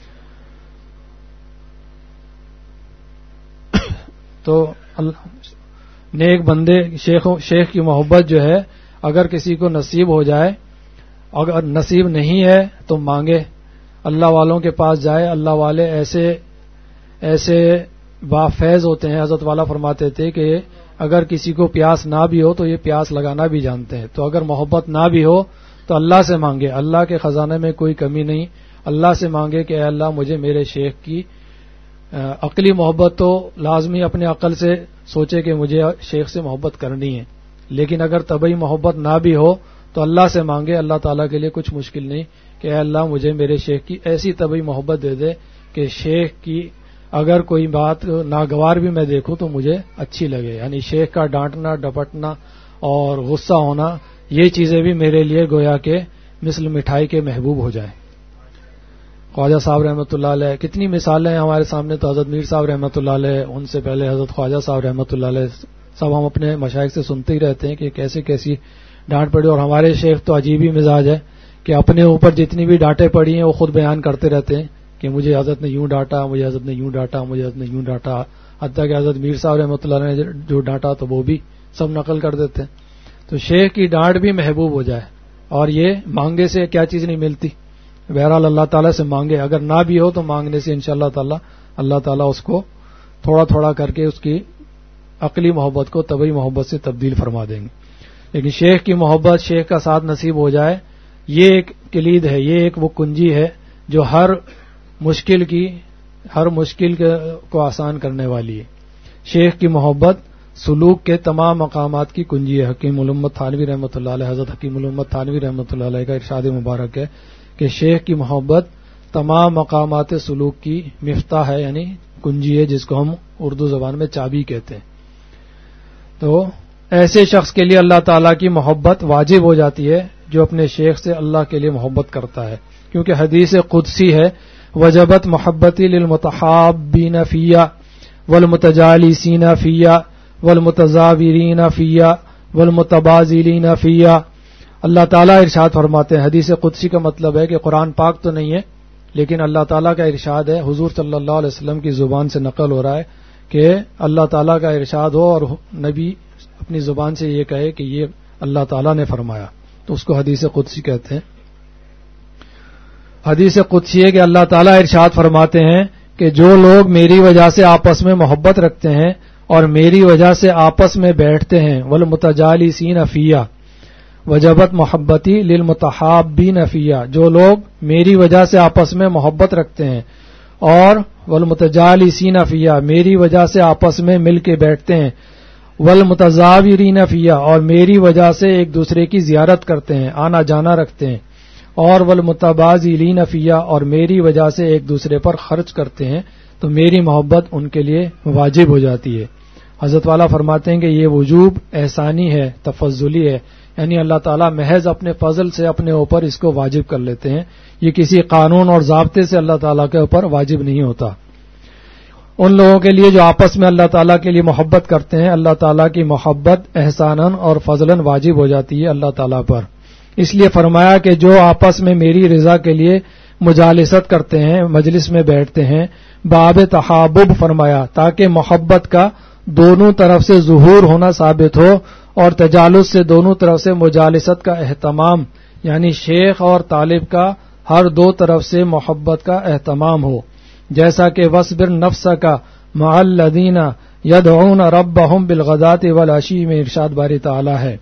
تو نیک بندے شیخ شیخ کی محبت جو ہے اگر کسی کو نصیب ہو جائے، اگر نصیب نہیں ہے تو مانگے، اللہ والوں کے پاس جائے. اللہ والے ایسے ایسے بافیض ہوتے ہیں. حضرت والا فرماتے تھے کہ اگر کسی کو پیاس نہ بھی ہو تو یہ پیاس لگانا بھی جانتے ہیں. تو اگر محبت نہ بھی ہو تو اللہ سے مانگے، اللہ کے خزانے میں کوئی کمی نہیں. اللہ سے مانگے کہ اے اللہ مجھے میرے شیخ کی عقلی محبت تو لازمی اپنے عقل سے سوچے کہ مجھے شیخ سے محبت کرنی ہے، لیکن اگر طبعی محبت نہ بھی ہو تو اللہ سے مانگے. اللہ تعالیٰ کے لیے کچھ مشکل نہیں کہ اے اللہ مجھے میرے شیخ کی ایسی طبعی محبت دے دے کہ شیخ کی اگر کوئی بات ناگوار بھی میں دیکھوں تو مجھے اچھی لگے. یعنی شیخ کا ڈانٹنا ڈپٹنا اور غصہ ہونا یہ چیزیں بھی میرے لیے گویا کہ مثل مٹھائی کے محبوب ہو جائیں. خواجہ صاحب رحمۃ اللہ علیہ کتنی مثالیں ہیں ہمارے سامنے. تو حضرت میر صاحب رحمۃ اللہ علیہ، ان سے پہلے حضرت خواجہ صاحب رحمۃ اللہ علیہ، سب ہم اپنے مشائخ سے سنتے ہی رہتے ہیں کہ کیسے کیسی ڈانٹ پڑی. اور ہمارے شیخ تو عجیب ہی مزاج ہے کہ اپنے اوپر جتنی بھی ڈانٹیں پڑی ہیں وہ خود بیان کرتے رہتے ہیں کہ مجھے حضرت نے یوں ڈانٹا، مجھے حضرت نے یوں ڈانٹا، مجھے حضرت نے یوں ڈانٹا. حتیٰ کہ حضرت میر صاحب رحمۃ اللہ نے جو ڈانٹا تو وہ بھی سب نقل کر دیتے ہیں. تو شیخ کی ڈانٹ بھی محبوب ہو جائے، اور یہ مانگے سے کیا چیز نہیں ملتی. بہرحال اللہ تعالیٰ سے مانگے، اگر نہ بھی ہو تو مانگنے سے انشاءاللہ تعالیٰ اللہ تعالیٰ اس کو تھوڑا تھوڑا کر کے اس کی عقلی محبت کو طبعی محبت سے تبدیل فرما دیں گے. لیکن شیخ کی محبت، شیخ کا ساتھ نصیب ہو جائے، یہ ایک کلید ہے، یہ ایک وہ کنجی ہے جو ہر مشکل کی ہر مشکل کو آسان کرنے والی ہے. شیخ کی محبت سلوک کے تمام مقامات کی کنجی ہے. حکیم الامت تھانوی رحمۃ اللہ علیہ، حضرت حکیم الامت تھانوی رحمۃ اللہ علیہ کا ارشاد مبارک ہے کہ شیخ کی محبت تمام مقامات سلوک کی مفتاح ہے، یعنی کنجی ہے، جس کو ہم اردو زبان میں چابی کہتے ہیں. تو ایسے شخص کے لیے اللہ تعالیٰ کی محبت واجب ہو جاتی ہے جو اپنے شیخ سے اللہ کے لیے محبت کرتا ہے، کیونکہ حدیث قدسی ہے وجبت محبتی للمتحابین فیہ والمتجالسین فیہ والمتزاورین فیہ والمتبازلین فیہ. اللہ تعالیٰ ارشاد فرماتے ہیں، حدیث قدسی کا مطلب ہے کہ قرآن پاک تو نہیں ہے لیکن اللہ تعالیٰ کا ارشاد ہے، حضور صلی اللہ علیہ وسلم کی زبان سے نقل ہو رہا ہے کہ اللہ تعالیٰ کا ارشاد ہو اور نبی اپنی زبان سے یہ کہے کہ یہ اللہ تعالیٰ نے فرمایا، تو اس کو حدیث قدسی کہتے ہیں. حدیث قدسی ہے کہ اللہ تعالیٰ ارشاد فرماتے ہیں کہ جو لوگ میری وجہ سے آپس میں محبت رکھتے ہیں اور میری وجہ سے آپس میں بیٹھتے ہیں، والمتجالسین فیہ وجبت محبتی للمتحابین فیہ، جو لوگ میری وجہ سے آپس میں محبت رکھتے ہیں اور والمتجالسین فیہ میری وجہ سے آپس میں مل کے بیٹھتے ہیں، والمتزاورین فیہ اور میری وجہ سے ایک دوسرے کی زیارت کرتے ہیں، آنا جانا رکھتے ہیں، اور والمتبازلین فیہ اور میری وجہ سے ایک دوسرے پر خرچ کرتے ہیں، تو میری محبت ان کے لیے واجب ہو جاتی ہے. حضرت والا فرماتے ہیں کہ یہ وجوب احسانی ہے، تفضلی ہے، یعنی اللہ تعالیٰ محض اپنے فضل سے اپنے اوپر اس کو واجب کر لیتے ہیں. یہ کسی قانون اور ضابطے سے اللہ تعالیٰ کے اوپر واجب نہیں ہوتا. ان لوگوں کے لیے جو آپس میں اللہ تعالیٰ کے لیے محبت کرتے ہیں، اللہ تعالیٰ کی محبت احساناً اور فضلاً واجب ہو جاتی ہے اللہ تعالیٰ پر. اس لیے فرمایا کہ جو آپس میں میری رضا کے لیے مجالست کرتے ہیں، مجلس میں بیٹھتے ہیں، باب تحابب فرمایا تاکہ محبت کا دونوں طرف سے ظہور ہونا ثابت ہو، اور تجالس سے دونوں طرف سے مجالست کا اہتمام، یعنی شیخ اور طالب کا ہر دو طرف سے محبت کا اہتمام ہو، جیسا کہ وصبر نفسک مع الذین یدعون ربہم بالغداۃ والعشی میں ارشاد باری تعالی ہے۔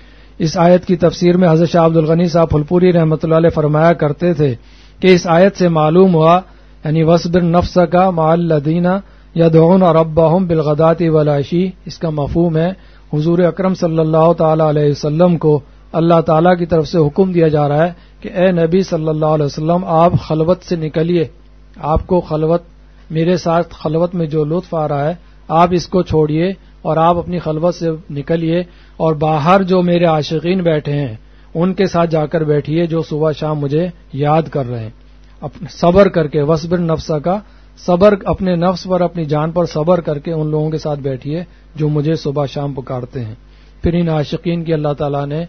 اس آیت کی تفسیر میں حضرت شاہ عبد الغنی صاحب پھلپوری رحمۃ اللہ علیہ فرمایا کرتے تھے کہ اس آیت سے معلوم ہوا، یعنی وصبر نفسک مع الذین یدعون ربہم بالغداۃ والعشی، اس کا مفہوم ہے حضور اکرم صلی اللہ تعالی علیہ وسلم کو اللہ تعالی کی طرف سے حکم دیا جا رہا ہے کہ اے نبی صلی اللہ علیہ وسلم، آپ خلوت سے نکلیے، آپ کو خلوت، میرے ساتھ خلوت میں جو لطف آ رہا ہے آپ اس کو چھوڑیے اور آپ اپنی خلوت سے نکلیے، اور باہر جو میرے عاشقین بیٹھے ہیں ان کے ساتھ جا کر بیٹھیے جو صبح شام مجھے یاد کر رہے ہیں، صبر کر کے، وصبر نفسہ کا صبر، اپنے نفس پر، اپنی جان پر صبر کر کے ان لوگوں کے ساتھ بیٹھیے جو مجھے صبح شام پکارتے ہیں۔ پھر ان عاشقین کی اللہ تعالیٰ نے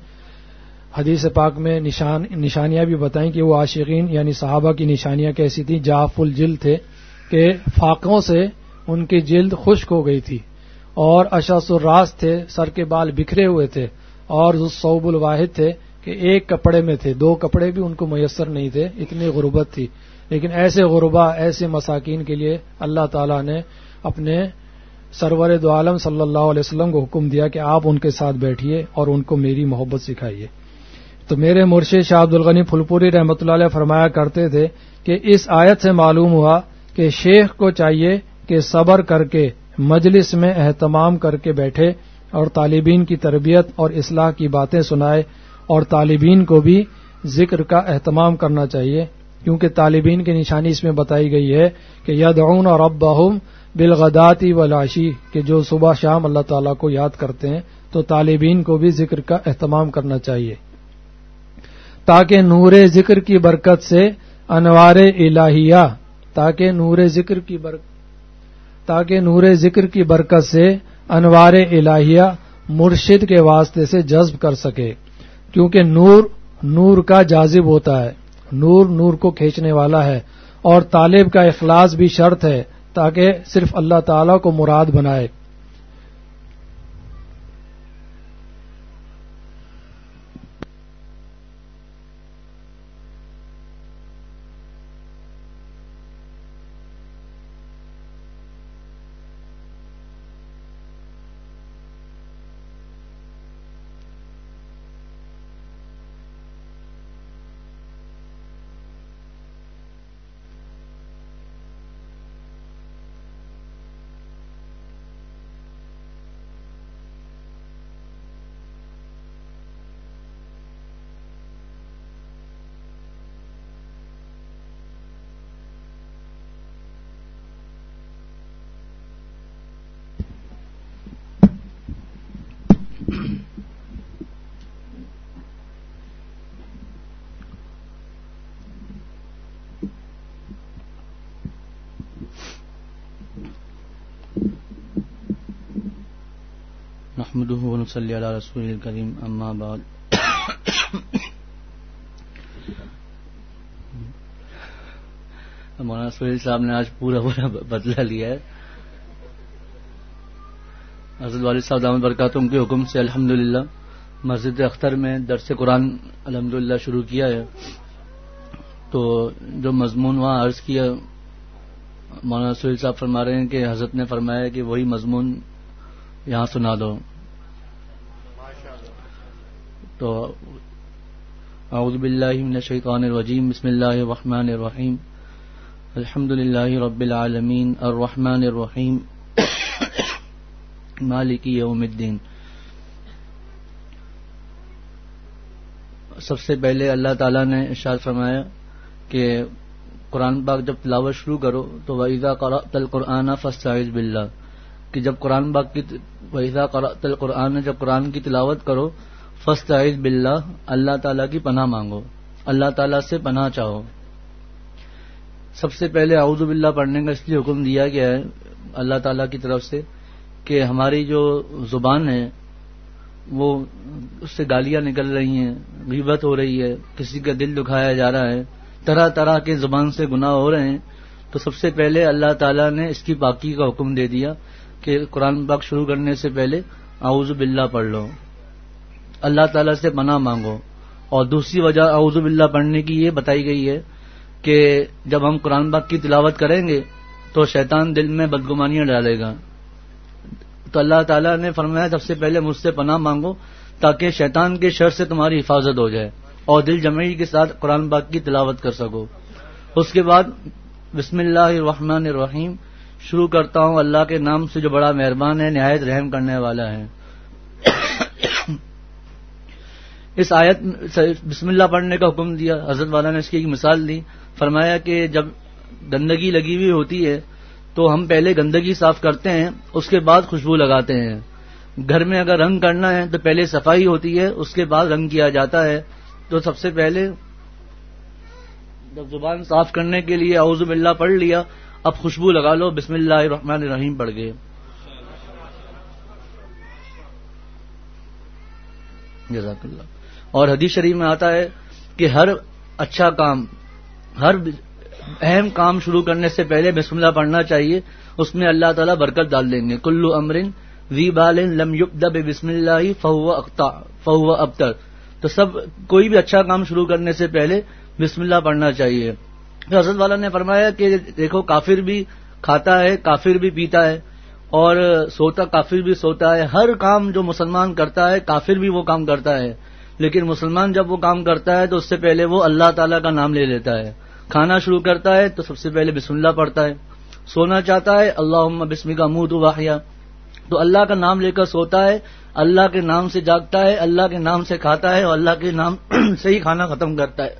حدیث پاک میں نشان نشانیاں بھی بتائیں کہ وہ عاشقین یعنی صحابہ کی نشانیاں کیسی تھیں۔ جاف الجلد تھے کہ فاقوں سے ان کی جلد خشک ہو گئی تھی، اور اشعث الراس تھے، سر کے بال بکھرے ہوئے تھے، اور ذوالصوب الواحد تھے کہ ایک کپڑے میں تھے، دو کپڑے بھی ان کو میسر نہیں تھے، اتنی غربت تھی۔ لیکن ایسے غربا، ایسے مساکین کے لیے اللہ تعالیٰ نے اپنے سرور دو عالم صلی اللہ علیہ وسلم کو حکم دیا کہ آپ ان کے ساتھ بیٹھیے اور ان کو میری محبت سکھائیے۔ تو میرے مرشد شاہ عبد الغنی پھلپوری رحمۃ اللہ علیہ فرمایا کرتے تھے کہ اس آیت سے معلوم ہوا کہ شیخ کو چاہیے کہ صبر کر کے مجلس میں اہتمام کر کے بیٹھے اور طالبین کی تربیت اور اصلاح کی باتیں سنائے، اور طالبین کو بھی ذکر کا اہتمام کرنا چاہیے، کیونکہ طالبین کی نشانی اس میں بتائی گئی ہے کہ یدعون ربہم بالغداۃ والعشی، کہ جو صبح شام اللہ تعالیٰ کو یاد کرتے ہیں، تو طالبین کو بھی ذکر کا اہتمام کرنا چاہیے، تاکہ نور ذکر کی برکت سے انوار الہیہ تاکہ نور ذکر کی برکت تاکہ نور ذکر کی برکت سے انوار الہیہ مرشد کے واسطے سے جذب کر سکے، کیونکہ نور نور کا جاذب ہوتا ہے، نور نور کو کھینچنے والا ہے، اور طالب کا اخلاص بھی شرط ہے تاکہ صرف اللہ تعالیٰ کو مراد بنائے۔ نحمده ونصلي على رسوله الكريم اما بعد مولانا سہیل صاحب نے آج پورا پورا بدلہ لیا ہے۔ حضرت والد صاحب دامت برکاتہم کے حکم سے الحمدللہ مسجد اختر میں درس قرآن الحمدللہ شروع کیا ہے، تو جو مضمون وہاں عرض کیا مولانا سہیل صاحب فرما رہے ہیں کہ حضرت نے فرمایا کہ وہی مضمون یہاں سنا دو، تو اعوذ باللہ من الشیطان الرجیم، بسم اللہ الرحمن الرحیم، الحمد للہ رب العالمین الرحمن الرحیم مالک یوم الدین۔ سب سے پہلے اللہ تعالیٰ نے ارشاد فرمایا کہ قرآن پاک جب تلاوت شروع کرو تو وَإِذَا قَرَأْتَ الْقُرْآنَ فَاسْتَعِذْ بِاللَّهِ، کہ جب قرآن پاک کی وَإِذَا قَرَأْتَ الْقُرْآنَ جب قرآن کی تلاوت کرو فَاسْتَعِذْ بِاللَّهِ، اللہ تعالیٰ کی پناہ مانگو، اللہ تعالیٰ سے پناہ چاہو۔ سب سے پہلے اعوذ باللہ پڑھنے کا اس لیے حکم دیا گیا ہے اللہ تعالیٰ کی طرف سے کہ ہماری جو زبان ہے وہ اس سے گالیاں نکل رہی ہیں، غیبت ہو رہی ہے، کسی کا دل دکھایا جا رہا ہے، طرح طرح کے زبان سے گناہ ہو رہے ہیں، تو سب سے پہلے اللہ تعالیٰ نے اس کی پاکی کا حکم دے دیا کہ قرآن پاک شروع کرنے سے پہلے اعوذ باللہ پڑھ لو، اللہ تعالیٰ سے پناہ مانگو. اور دوسری وجہ اعوذ باللہ پڑھنے کی یہ بتائی گئی ہے کہ جب ہم قرآن پاک کی تلاوت کریں گے تو شیطان دل میں بدگمانیاں ڈالے گا، تو اللہ تعالیٰ نے فرمایا سب سے پہلے مجھ سے پناہ مانگو تاکہ شیطان کے شر سے تمہاری حفاظت ہو جائے اور دل جمعی کے ساتھ قرآن پاک کی تلاوت کر سکو. اس کے بعد بسم اللہ الرحمن الرحیم شروع کرتا ہوں اللہ کے نام سے جو بڑا مہربان ہے نہایت رحم کرنے والا ہے. اس آیت بسم اللہ پڑھنے کا حکم دیا. حضرت والا نے اس کی ایک مثال دی، فرمایا کہ جب گندگی لگی ہوئی ہوتی ہے تو ہم پہلے گندگی صاف کرتے ہیں، اس کے بعد خوشبو لگاتے ہیں. گھر میں اگر رنگ کرنا ہے تو پہلے صفائی ہوتی ہے، اس کے بعد رنگ کیا جاتا ہے. تو سب سے پہلے جب زبان صاف کرنے کے لیے اعوذ باللہ پڑھ لیا، اب خوشبو لگا لو بسم اللہ الرحمن الرحیم پڑھ گئے. جزاک اللہ. اور حدیث شریف میں آتا ہے کہ ہر اچھا کام، ہر اہم کام شروع کرنے سے پہلے بسم اللہ پڑھنا چاہیے، اس میں اللہ تعالیٰ برکت ڈال دیں گے. کل امر ذی بال لم یبدأ بسم اللہ فہو اقطع فہو ابتر. تو سب کوئی بھی اچھا کام شروع کرنے سے پہلے بسم اللہ پڑھنا چاہیے. تو حضرت والا نے فرمایا کہ دیکھو کافر بھی کھاتا ہے، کافر بھی پیتا ہے، اور سوتا کافر بھی سوتا ہے. ہر کام جو مسلمان کرتا ہے کافر بھی وہ کام کرتا ہے، لیکن مسلمان جب وہ کام کرتا ہے تو اس سے پہلے وہ اللہ تعالیٰ کا نام لے لیتا ہے. کھانا شروع کرتا ہے تو سب سے پہلے بسم اللہ پڑھتا ہے. سونا چاہتا ہے اللہم بسمک اموت واحیا، تو اللہ کا نام لے کر سوتا ہے، اللہ کے نام سے جاگتا ہے، اللہ کے نام سے کھاتا ہے اور اللہ کے نام سے ہی کھانا ختم کرتا ہے.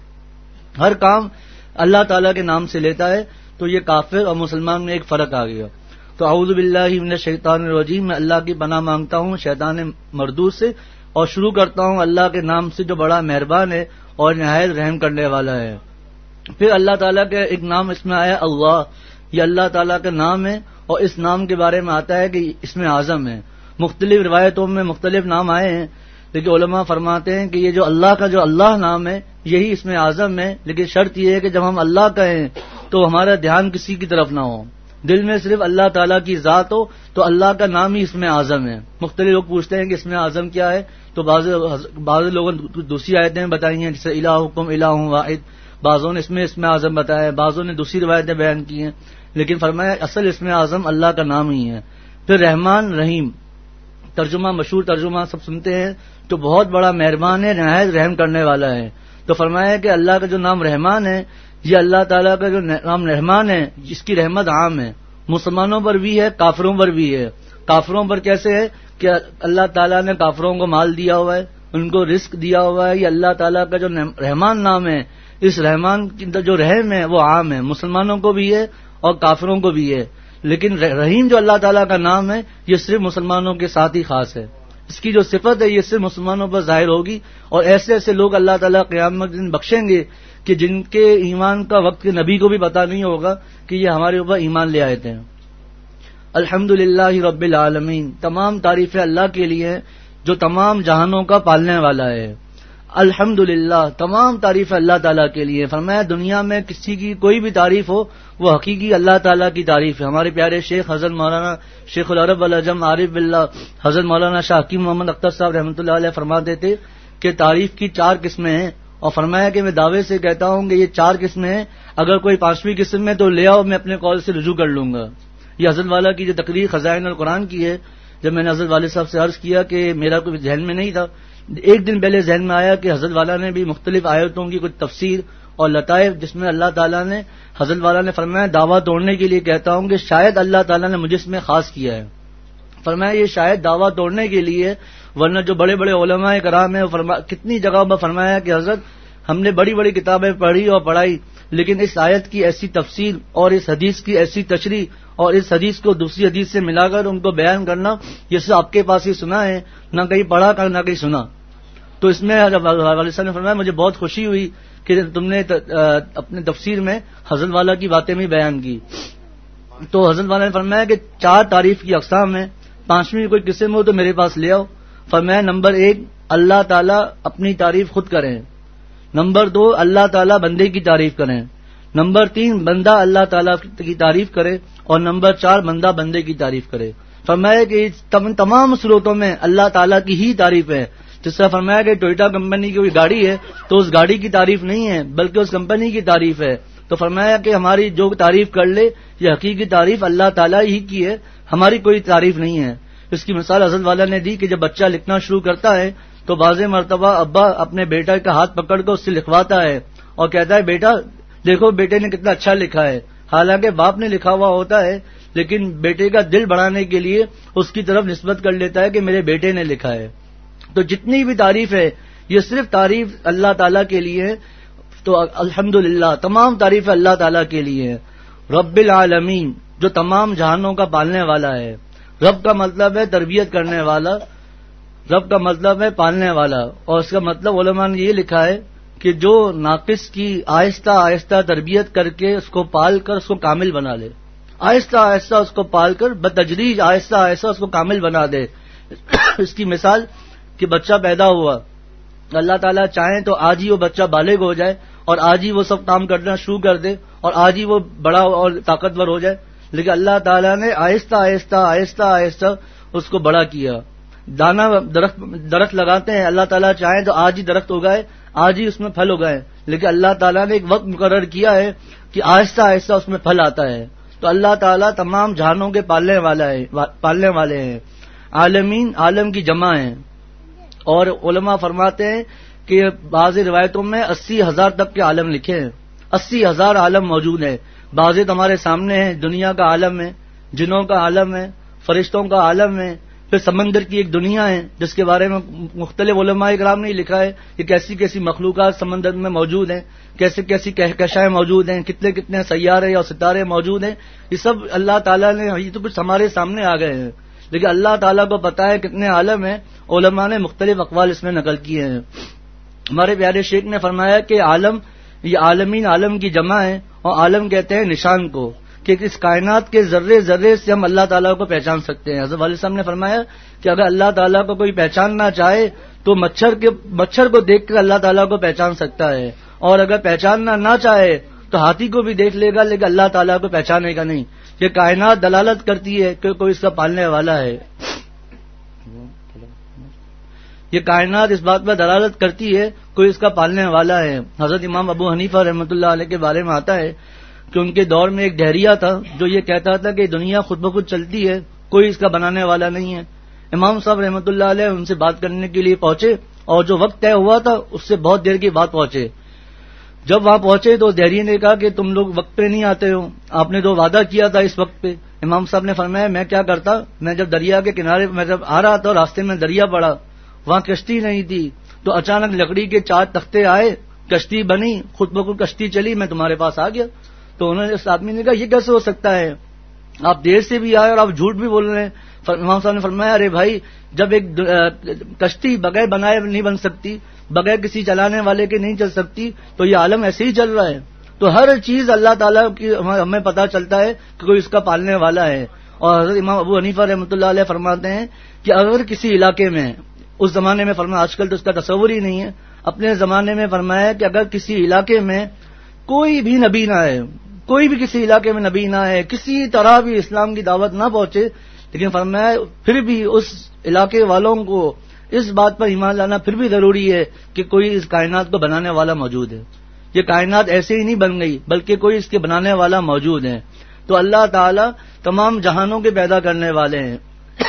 ہر کام اللہ تعالیٰ کے نام سے لیتا ہے. تو یہ کافر اور مسلمان میں ایک فرق آ گیا. تو اعوذ باللہ من الشیطان الرجیم، میں اللہ کی پناہ مانگتا ہوں شیطان مردود سے، اور شروع کرتا ہوں اللہ کے نام سے جو بڑا مہربان ہے اور نہایت رحم کرنے والا ہے. پھر اللہ تعالیٰ کے ایک نام اس میں آیا اللہ، یہ اللہ تعالیٰ کا نام ہے، اور اس نام کے بارے میں آتا ہے کہ اس میں اعظم ہے. مختلف روایتوں میں مختلف نام آئے ہیں، لیکن علماء فرماتے ہیں کہ یہ جو اللہ کا جو اللہ نام ہے یہی اس میں اعظم ہے. لیکن شرط یہ ہے کہ جب ہم اللہ کہیں تو ہمارا دھیان کسی کی طرف نہ ہو، دل میں صرف اللہ تعالیٰ کی ذات ہو، تو اللہ کا نام ہی اس میں اعظم ہے. مختلف لوگ پوچھتے ہیں کہ اس میں اعظم کیا ہے، تو بعض بعض لوگوں نے دوسری آیتیں بتائی ہیں، جیسے الہکم الہ واحد، بعضوں نے اس میں اس میں اعظم بتایا، بعضوں نے دوسری روایتیں بیان کی ہیں، لیکن فرمایا اصل اس میں اعظم اللہ کا نام ہی ہے. پھر رحمان رحیم ترجمہ، مشہور ترجمہ سب سنتے ہیں، تو بہت بڑا مہربان ہے، نہایت رحم کرنے والا ہے. تو فرمایا کہ اللہ کا جو نام رحمان ہے، یہ اللہ تعالیٰ کا جو نام رحمان ہے جس کی رحمت عام ہے، مسلمانوں پر بھی ہے، کافروں پر بھی ہے. کافروں پر کیسے ہے کہ اللہ تعالیٰ نے کافروں کو مال دیا ہوا ہے، ان کو رزق دیا ہوا ہے. یہ اللہ تعالیٰ کا جو رحمان نام ہے، اس رحمان کی جو رحم ہے وہ عام ہے، مسلمانوں کو بھی ہے اور کافروں کو بھی ہے. لیکن رحیم جو اللہ تعالیٰ کا نام ہے یہ صرف مسلمانوں کے ساتھ ہی خاص ہے. اس کی جو صفت ہے یہ صرف مسلمانوں پر ظاہر ہوگی، اور ایسے ایسے لوگ اللہ تعالیٰ قیامت دن بخشیں گے کہ جن کے ایمان کا وقت کے نبی کو بھی پتا نہیں ہوگا کہ یہ ہمارے اوپر ایمان لے آئے تھے. الحمدللہ رب العالمین، تمام تعریفیں اللہ کے لیے ہیں جو تمام جہانوں کا پالنے والا ہے. الحمدللہ، تمام تعریف اللہ تعالیٰ کے لیے. فرمایا دنیا میں کسی کی کوئی بھی تعریف ہو وہ حقیقی اللہ تعالیٰ کی تعریف ہے. ہمارے پیارے شیخ حضرت مولانا شیخ العرب والعجم عارف باللہ حضرت مولانا شاہ حکیم محمد اختر صاحب رحمۃ اللہ علیہ فرماتے تھے کہ تعریف کی چار قسمیں ہیں، اور فرمایا کہ میں دعوے سے کہتا ہوں کہ یہ چار قسمیں ہیں، اگر کوئی پانچویں قسم میں تو لے آؤ، میں اپنے قول سے رجوع کر لوں گا. یہ حضرت والا کی جو تقریر خزائن القرآن کی ہے، جب میں نے حضرت والد صاحب سے عرض کیا کہ میرا کوئی ذہن میں نہیں تھا، ایک دن پہلے ذہن میں آیا کہ حضرت والا نے بھی مختلف آیتوں کی کچھ تفسیر اور لطائف جس میں اللہ تعالیٰ نے حضرت والا نے فرمایا دعویٰ توڑنے کے لیے کہتا ہوں کہ شاید اللہ تعالیٰ نے مجھے اس میں خاص کیا ہے. فرمایا یہ شاید دعویٰ توڑنے کے لیے، ورنہ جو بڑے بڑے علماء کرام ہیں کتنی جگہ پر فرمایا کہ حضرت ہم نے بڑی بڑی کتابیں پڑھی اور پڑھائی، لیکن اس آیت کی ایسی تفصیل اور اس حدیث کی ایسی تشریح اور اس حدیث کو دوسری حدیث سے ملا کر ان کو بیان کرنا، یہ صرف آپ کے پاس ہی سنا ہے، نہ کہیں پڑھا کر نہ کہیں سنا. تو اس میں والد صاحب نے فرمایا مجھے بہت خوشی ہوئی کہ تم نے اپنے تفسیر میں حضرت والا کی باتیں بھی بیان کی. تو حضرت والا نے فرمایا کہ چار تعریف کی اقسام ہیں، پانچویں کوئی قسم ہو تو میرے پاس لے آؤ. فرمایا نمبر ایک، اللہ تعالیٰ اپنی تعریف خود کریں. نمبر دو، اللہ تعالیٰ بندے کی تعریف کریں. نمبر تین، بندہ اللہ تعالیٰ کی تعریف کرے. اور نمبر چار بندہ بندے کی تعریف کرے. فرمایا کہ تمام صورتوں میں اللہ تعالیٰ کی ہی تعریف ہے. جس طرح فرمایا کہ ٹویوٹا کمپنی کی کوئی گاڑی ہے تو اس گاڑی کی تعریف نہیں ہے بلکہ اس کمپنی کی تعریف ہے. تو فرمایا کہ ہماری جو تعریف کر لے یہ حقیقی تعریف اللہ تعالیٰ ہی کی ہے, ہماری کوئی تعریف نہیں ہے. اس کی مثال حضرت والا نے دی کہ جب بچہ لکھنا شروع کرتا ہے تو بعض مرتبہ ابا اپنے بیٹا کا ہاتھ پکڑ کر اس سے لکھواتا ہے اور کہتا ہے بیٹا دیکھو بیٹے نے کتنا اچھا لکھا ہے. حالانکہ باپ نے لکھا ہوا ہوتا ہے لیکن بیٹے کا دل بڑھانے کے لیے اس کی طرف نسبت کر لیتا ہے کہ میرے بیٹے نے لکھا ہے. تو جتنی بھی تعریف ہے یہ صرف تعریف اللہ تعالیٰ کے لیے ہے. تو الحمدللہ تمام تعریف اللہ تعالیٰ کے لیے ہے. رب العالمین جو تمام جہانوں کا پالنے والا ہے. رب کا مطلب ہے تربیت کرنے والا, رب کا مطلب ہے پالنے والا, اور اس کا مطلب علماء نے یہ لکھا ہے کہ جو ناقص کی آہستہ آہستہ تربیت کر کے اس کو پال کر اس کو کامل بنا لے, آہستہ آہستہ اس کو پال کر بتدریج آہستہ آہستہ اس کو کامل بنا دے. اس کی مثال کہ بچہ پیدا ہوا, اللہ تعالیٰ چاہیں تو آج ہی وہ بچہ بالغ ہو جائے اور آج ہی وہ سب کام کرنا شروع کر دے اور آج ہی وہ بڑا اور طاقتور ہو جائے, لیکن اللہ تعالیٰ نے آہستہ آہستہ آہستہ آہستہ اس کو بڑا کیا. دانا درخت درخت لگاتے ہیں, اللہ تعالیٰ چاہیں تو آج ہی درخت اگائے, آج ہی اس میں پھل اگائے, لیکن اللہ تعالیٰ نے ایک وقت مقرر کیا ہے کہ آہستہ آہستہ اس میں پھل آتا ہے. تو اللہ تعالیٰ تمام جہانوں کے پالنے والا ہے, پالنے والے ہیں. عالمین عالم کی جمع ہیں, اور علماء فرماتے ہیں کہ بعض روایتوں میں اسی ہزار تک کے عالم لکھے ہیں, اسی ہزار عالم موجود ہیں. بعض ہمارے سامنے ہیں, دنیا کا عالم ہے, جنوں کا عالم ہے, فرشتوں کا عالم ہے, پھر سمندر کی ایک دنیا ہے جس کے بارے میں مختلف علماء کرام نے لکھا ہے کہ کیسی کیسی مخلوقات سمندر میں موجود ہیں, کیسی کیسی کہکشائیں موجود ہیں, کتنے کتنے سیارے اور ستارے موجود ہیں. یہ سب اللہ تعالیٰ نے, یہ تو کچھ ہمارے سامنے آ گئے ہیں, لیکن اللہ تعالیٰ کو پتا ہے کتنے عالم ہیں. علماء نے مختلف اقوال اس میں نقل کیے ہیں. ہمارے پیارے شیخ نے فرمایا کہ عالم یہ عالمین عالم کی جمع ہے, اور عالم کہتے ہیں نشان کو, کہ اس کائنات کے ذرے ذرے سے ہم اللہ تعالیٰ کو پہچان سکتے ہیں. حضرت والد صاحب نے فرمایا کہ اگر اللہ تعالیٰ کو کوئی پہچاننا چاہے تو مچھر کے مچھر کو دیکھ کر اللہ تعالیٰ کو پہچان سکتا ہے, اور اگر پہچاننا نہ چاہے تو ہاتھی کو بھی دیکھ لے گا لیکن اللہ تعالیٰ کو پہچانے گا نہیں. یہ کائنات دلالت کرتی ہے کہ کوئی اس کا پالنے والا ہے. یہ کائنات اس بات پر دلالت کرتی ہے کوئی اس کا پالنے والا ہے. حضرت امام ابو حنیفہ رحمۃ اللہ علیہ کے بارے میں آتا ہے کہ ان کے دور میں ایک ڈہریا تھا جو یہ کہتا تھا کہ دنیا خود بخود چلتی ہے, کوئی اس کا بنانے والا نہیں ہے. امام صاحب رحمۃ اللہ علیہ ان سے بات کرنے کے لیے پہنچے, اور جو وقت طے ہوا تھا اس سے بہت دیر کے بعد پہنچے. جب وہاں پہنچے تو ڈہری نے کہا کہ تم لوگ وقت پہ نہیں آتے ہو, آپ نے تو وعدہ کیا تھا اس وقت پہ. امام صاحب نے فرمایا میں کیا کرتا, میں جب دریا کے کنارے میں جب آ رہا تھا راستے میں دریا پڑا, وہاں کشتی نہیں تھی, تو اچانک لکڑی کے چار تختے آئے, کشتی بنی, خود بخود کشتی چلی, میں تمہارے پاس آ گیا. تو انہوں نے اس آدمی نے کہا یہ کیسے ہو سکتا ہے, آپ دیر سے بھی آئے اور آپ جھوٹ بھی بول رہے ہیں. امام صاحب نے فرمایا ارے بھائی جب ایک کشتی بغیر بنائے نہیں بن سکتی, بغیر کسی چلانے والے کے نہیں چل سکتی, تو یہ عالم ایسے ہی چل رہا ہے. تو ہر چیز اللہ تعالیٰ کی ہمیں پتہ چلتا ہے کہ کوئی اس کا پالنے والا ہے. اور حضرت امام ابو حنیفہ رحمۃ اللہ علیہ فرماتے ہیں کہ اگر کسی علاقے میں, اس زمانے میں فرمایا, آج کل تو اس کا تصور ہی نہیں ہے, اپنے زمانے میں فرمایا کہ اگر کسی علاقے میں کوئی بھی نبی نہ ہے, کوئی بھی کسی علاقے میں نبی نہ ہے, کسی طرح بھی اسلام کی دعوت نہ پہنچے, لیکن فرمایا پھر بھی اس علاقے والوں کو اس بات پر ایمان لانا پھر بھی ضروری ہے کہ کوئی اس کائنات کو بنانے والا موجود ہے. یہ کائنات ایسے ہی نہیں بن گئی بلکہ کوئی اس کے بنانے والا موجود ہے. تو اللہ تعالیٰ تمام جہانوں کے پیدا کرنے والے ہیں.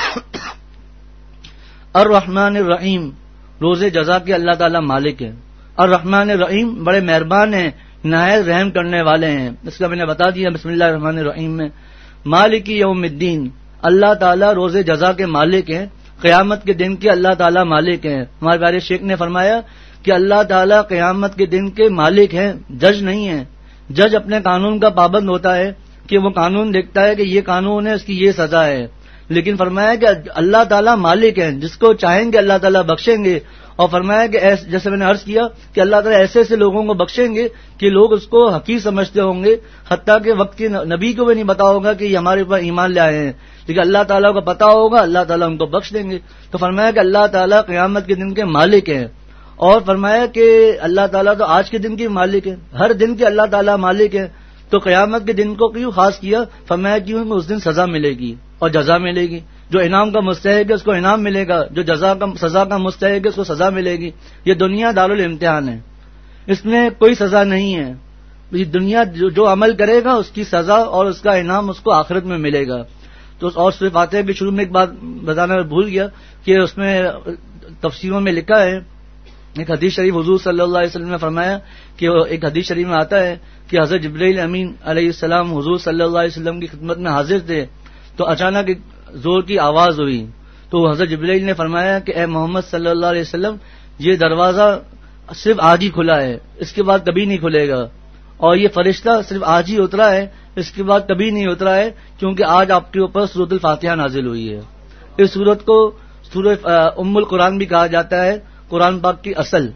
الرحمن الرحیم روز جزا کے اللہ تعالیٰ مالک ہیں. الرحمن الرحیم بڑے مہربان ہیں, نہایت رحم کرنے والے ہیں. اس کا میں نے بتا دیا بسم اللہ الرحمن الرحیم میں. مالک یوم الدین اللہ تعالیٰ روز جزا کے مالک ہیں, قیامت کے دن کے اللہ تعالیٰ مالک ہیں. ہمارے پیارے شیخ نے فرمایا کہ اللہ تعالیٰ قیامت کے دن کے مالک ہیں, جج نہیں ہیں. جج اپنے قانون کا پابند ہوتا ہے کہ وہ قانون دیکھتا ہے کہ یہ قانون ہے, اس کی یہ سزا ہے, لیکن فرمایا کہ اللہ تعالیٰ مالک ہیں, جس کو چاہیں گے اللہ تعالیٰ بخشیں گے. اور فرمایا کہ جیسے میں نے عرض کیا کہ اللہ تعالیٰ ایسے ایسے لوگوں کو بخشیں گے کہ لوگ اس کو حقیر سمجھتے ہوں گے, حتیٰ کہ وقت کے نبی کو بھی نہیں پتا ہوگا کہ یہ ہمارے اوپر ایمان لے آئے ہیں, لیکن اللہ تعالیٰ کو پتا ہوگا, اللہ تعالیٰ ان کو بخش دیں گے. تو فرمایا کہ اللہ تعالیٰ قیامت کے دن کے مالک ہیں. اور فرمایا کہ اللہ تعالیٰ تو آج کے دن کے مالک ہیں, ہر دن کے اللہ تعالیٰ مالک ہیں. تو قیامت کے دن کو کیوں خاص کیا؟ فرمایا کیوں کہ اس دن سزا ملے گی اور جزا ملے گی. جو انعام کا مستحق ہے اس کو انعام ملے گا، جو جزا کا سزا کا مستحق ہے اس کو سزا ملے گی. یہ دنیا دارالامتحان ہے، اس میں کوئی سزا نہیں ہے. یہ دنیا جو, جو عمل کرے گا اس کی سزا اور اس کا انعام اس کو آخرت میں ملے گا. تو اور سورہ فاتحہ کے شروع میں ایک بات بتانا بھول گیا کہ اس میں تفسیروں میں لکھا ہے، ایک حدیث شریف حضور صلی اللہ علیہ وسلم نے فرمایا کہ ایک حدیث شریف میں آتا ہے کہ حضرت جبرائیل امین علیہ السلام حضور صلی اللہ علیہ وسلم کی خدمت میں حاضر تھے تو اچانک ایک زور کی آواز ہوئی. تو حضرت جبرائیل نے فرمایا کہ اے محمد صلی اللہ علیہ وسلم، یہ دروازہ صرف آج ہی کھلا ہے، اس کے بعد کبھی نہیں کھلے گا، اور یہ فرشتہ صرف آج ہی اترا ہے، اس کے بعد کبھی نہیں اترا ہے، کیونکہ آج آپ کے اوپر سورۃ الفاتحہ نازل ہوئی ہے. اس سورت کو سورہ ام القرآن بھی کہا جاتا ہے، قرآن پاک کی اصل.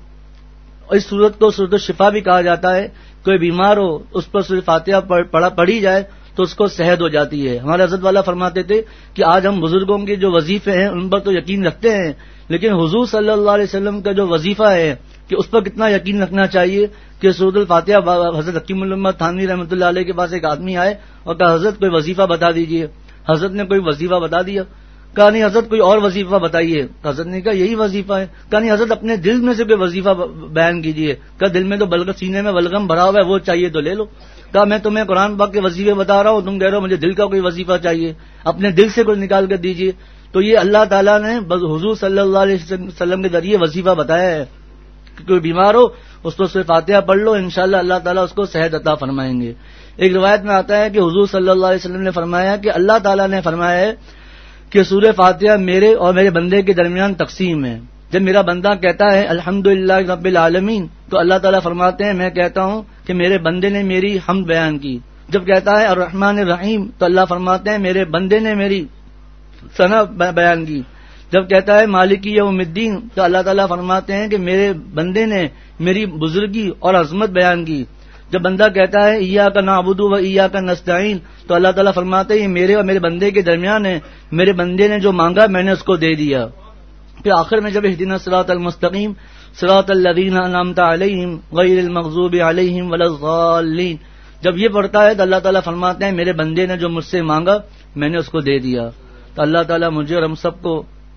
اس سورت کو سورۃ الشفا بھی کہا جاتا ہے. کوئی بیمار ہو اس پر سورہ فاتحہ پڑھا پڑھی جائے تو اس کو صحت ہو جاتی ہے. ہمارے حضرت والا فرماتے تھے کہ آج ہم بزرگوں کے جو وظیفے ہیں ان پر تو یقین رکھتے ہیں، لیکن حضور صلی اللہ علیہ وسلم کا جو وظیفہ ہے کہ اس پر کتنا یقین رکھنا چاہیے کہ سورۃ الفاتحہ. حضرت حکیم الامہ تھانوی رحمۃ اللہ علیہ کے پاس ایک آدمی آئے اور کہا حضرت کوئی وظیفہ بتا دیجئے. حضرت نے کوئی وظیفہ بتا دیا. کہا نہیں حضرت کوئی اور وظیفہ بتائیے. حضرت نے کہا یہی وظیفہ ہے. کہا نہیں حضرت اپنے دل میں سے کوئی وظیفہ بیان کیجئے. کہا دل میں تو بلغم، سینے میں بلغم بھرا ہوا ہے، وہ چاہیے تو لے لو. کہا میں تمہیں قرآن پاک کے وظیفے بتا رہا ہوں، تم کہہ رہے ہو مجھے دل کا کوئی وظیفہ چاہیے، اپنے دل سے کوئی نکال کر دیجئے. تو یہ اللہ تعالیٰ نے حضور صلی اللہ علیہ وسلم کے ذریعے وظیفہ بتایا ہے کہ کوئی بیمار ہو اس پر سورہ فاتحہ پڑھ لو، انشاءاللہ اللہ تعالیٰ اس کو صحت عطا فرمائیں گے. ایک روایت میں آتا ہے کہ حضور صلی اللہ علیہ وسلم نے فرمایا کہ اللہ تعالیٰ نے فرمایا ہے کہ سورہ فاتحہ میرے اور میرے بندے کے درمیان تقسیم ہے. جب میرا بندہ کہتا ہے الحمدللہ رب العالمین تو اللہ تعالیٰ فرماتے ہیں میں کہتا ہوں کہ میرے بندے نے میری حمد بیان کی. جب کہتا ہے الرحمن الرحیم تو اللہ فرماتے ہیں میرے بندے نے میری ثنا بیان کی. جب کہتا ہے مالک یوم الدین تو اللہ تعالیٰ فرماتے ہیں کہ میرے بندے نے میری بزرگی اور عظمت بیان کی. جب بندہ کہتا ہے ایاک نعبد و ایاک نستعین تو اللہ تعالیٰ فرماتے ہیں یہ میرے اور میرے بندے کے درمیان ہے، میرے بندے نے جو مانگا میں نے اس کو دے دیا. پھر آخر میں جب اہدنا الصراط المستقیم صراط الذین انعمت علیہم غیر المغضوب علیہم ولا الضالین جب یہ پڑھتا ہے تو اللہ تعالیٰ فرماتے ہیں میرے بندے نے جو مجھ سے مانگا میں نے اس کو دے دیا. تو اللہ تعالیٰ مجھے اور ہم سب کو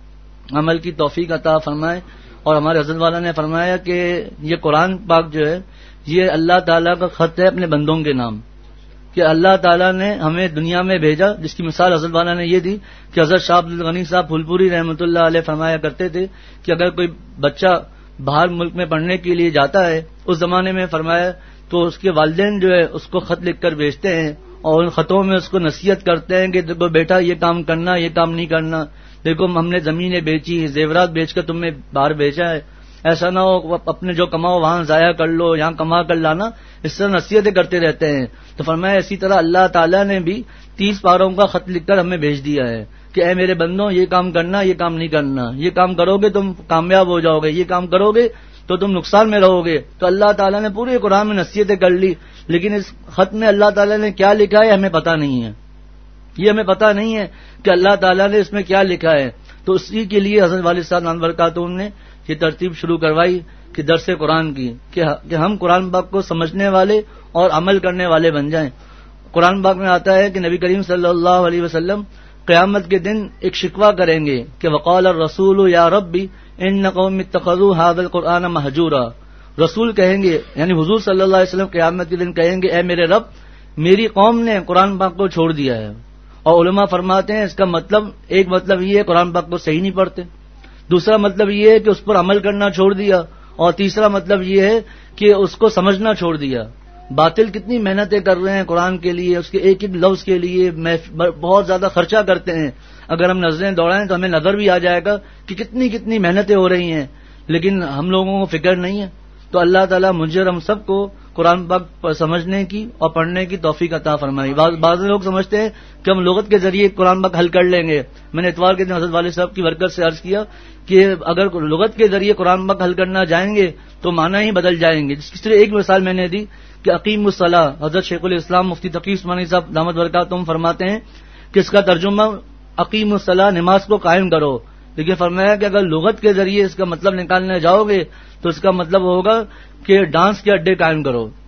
عمل کی توفیق عطا فرمائے. اور ہمارے حضرت والا نے فرمایا کہ یہ قرآن پاک جو ہے یہ اللہ تعالیٰ کا خط ہے اپنے بندوں کے نام، کہ اللہ تعالیٰ نے ہمیں دنیا میں بھیجا. جس کی مثال حضرت والا نے یہ دی کہ حضرت شاہ عبد الغنی صاحب پھولپوری رحمۃ اللہ علیہ فرمایا کرتے تھے کہ اگر کوئی بچہ باہر ملک میں پڑھنے کے لیے جاتا ہے اس زمانے میں فرمایا تو اس کے والدین جو ہے اس کو خط لکھ کر بھیجتے ہیں اور ان خطوں میں اس کو نصیحت کرتے ہیں کہ دیکھو بیٹا یہ کام کرنا یہ کام نہیں کرنا، دیکھو ہم نے زمینیں بیچی زیورات بیچ کر تم نے باہر بھیجا ہے، ایسا نہ ہو اپنے جو کماؤ وہاں ضائع کر لو، یہاں کما کر لانا. اس طرح نصیحتیں کرتے رہتے ہیں. تو فرمایا اسی طرح اللہ تعالیٰ نے بھی تیس پاروں کا خط لکھ کر ہمیں بھیج دیا ہے کہ اے میرے بندوں یہ کام کرنا یہ کام نہیں کرنا، یہ کام کرو گے تم کامیاب ہو جاؤ گے، یہ کام کرو گے تو تم نقصان میں رہو گے. تو اللہ تعالیٰ نے پورے قرآن میں نصیحتیں کر لی، لیکن اس خط میں اللہ تعالیٰ نے کیا لکھا ہے ہمیں پتہ نہیں ہے. یہ ہمیں پتہ نہیں ہے کہ اللہ تعالیٰ نے اس میں کیا لکھا ہے. تو اسی کے لیے حضرت والد صاحب نان برکاتہم نے یہ ترتیب شروع کروائی کہ درس قرآن کی کہ ہم قرآن پاک کو سمجھنے والے اور عمل کرنے والے بن جائیں. قرآن پاک میں آتا ہے کہ نبی کریم صلی اللہ علیہ وسلم قیامت کے دن ایک شکوہ کریں گے کہ وقال الرسول یا ربی ان قوم اتخذوا هذا القرآن مہجورا. رسول کہیں گے یعنی حضور صلی اللہ علیہ وسلم قیامت کے دن کہیں گے اے میرے رب میری قوم نے قرآن پاک کو چھوڑ دیا ہے. اور علماء فرماتے ہیں اس کا مطلب ایک مطلب یہ ہے قرآن پاک کو صحیح نہیں پڑھتے، دوسرا مطلب یہ ہے کہ اس پر عمل کرنا چھوڑ دیا، اور تیسرا مطلب یہ ہے کہ اس کو سمجھنا چھوڑ دیا. باطل کتنی محنتیں کر رہے ہیں قرآن کے لیے، اس کے ایک ایک لفظ کے لیے بہت زیادہ خرچہ کرتے ہیں. اگر ہم نظریں دوڑائیں تو ہمیں نظر بھی آ جائے گا کہ کتنی کتنی محنتیں ہو رہی ہیں، لیکن ہم لوگوں کو فکر نہیں ہے. تو اللہ تعالیٰ مجھے اور ہم سب کو قرآن پاک سمجھنے کی اور پڑھنے کی توفیق عطا فرمائی. بعض لوگ سمجھتے ہیں کہ ہم لغت کے ذریعے قرآن پاک حل کر لیں گے. میں نے اتوار کے دن حضرت والد صاحب کی برکت سے عرض کیا کہ اگر لغت کے ذریعے قرآن پاک حل کرنا جائیں گے تو معنی ہی بدل جائیں گے. جس کی صرف ایک مثال میں نے دی کہ اقیم الصلاۃ، حضرت شیخ الاسلام مفتی تقی عثمانی صاحب دامت برکاتہم فرماتے ہیں کہ اس کا ترجمہ اقیم الصلاۃ نماز کو قائم کرو. لیکن فرمایا کہ اگر لغت کے ذریعے اس کا مطلب نکالنے جاؤ گے تو اس کا مطلب ہوگا کہ ڈانس کے اڈے قائم کرو.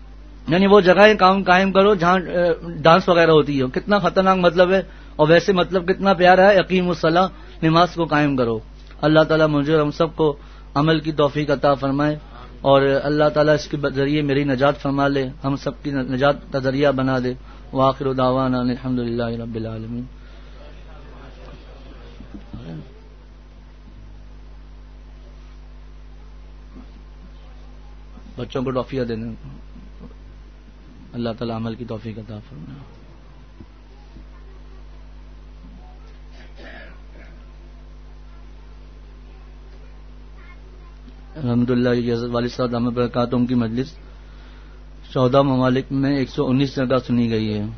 یعنی وہ جگہیں کام قائم کرو جہاں ڈانس وغیرہ ہوتی ہے. کتنا خطرناک مطلب ہے، اور ویسے مطلب کتنا پیارا ہے. یقیم الصلاح، نماز کو قائم کرو. اللہ تعالیٰ مجھے اور ہم سب کو عمل کی توفیق عطا فرمائے، اور اللہ تعالیٰ اس کے ذریعے میری نجات فرما لے، ہم سب کی نجات کا ذریعہ بنا دے. وآخر دعوانا الحمد للہ رب العالمین. بچوں کو ٹافیاں دینے. اللہ تعالیٰ عمل کی توفیق عطا فرمائے. الحمد للہ یہ حضرت والد صاحب دامت برکاتہم کی مجلس چودہ ممالک میں ایک سو انیس جگہ سنی گئی ہے.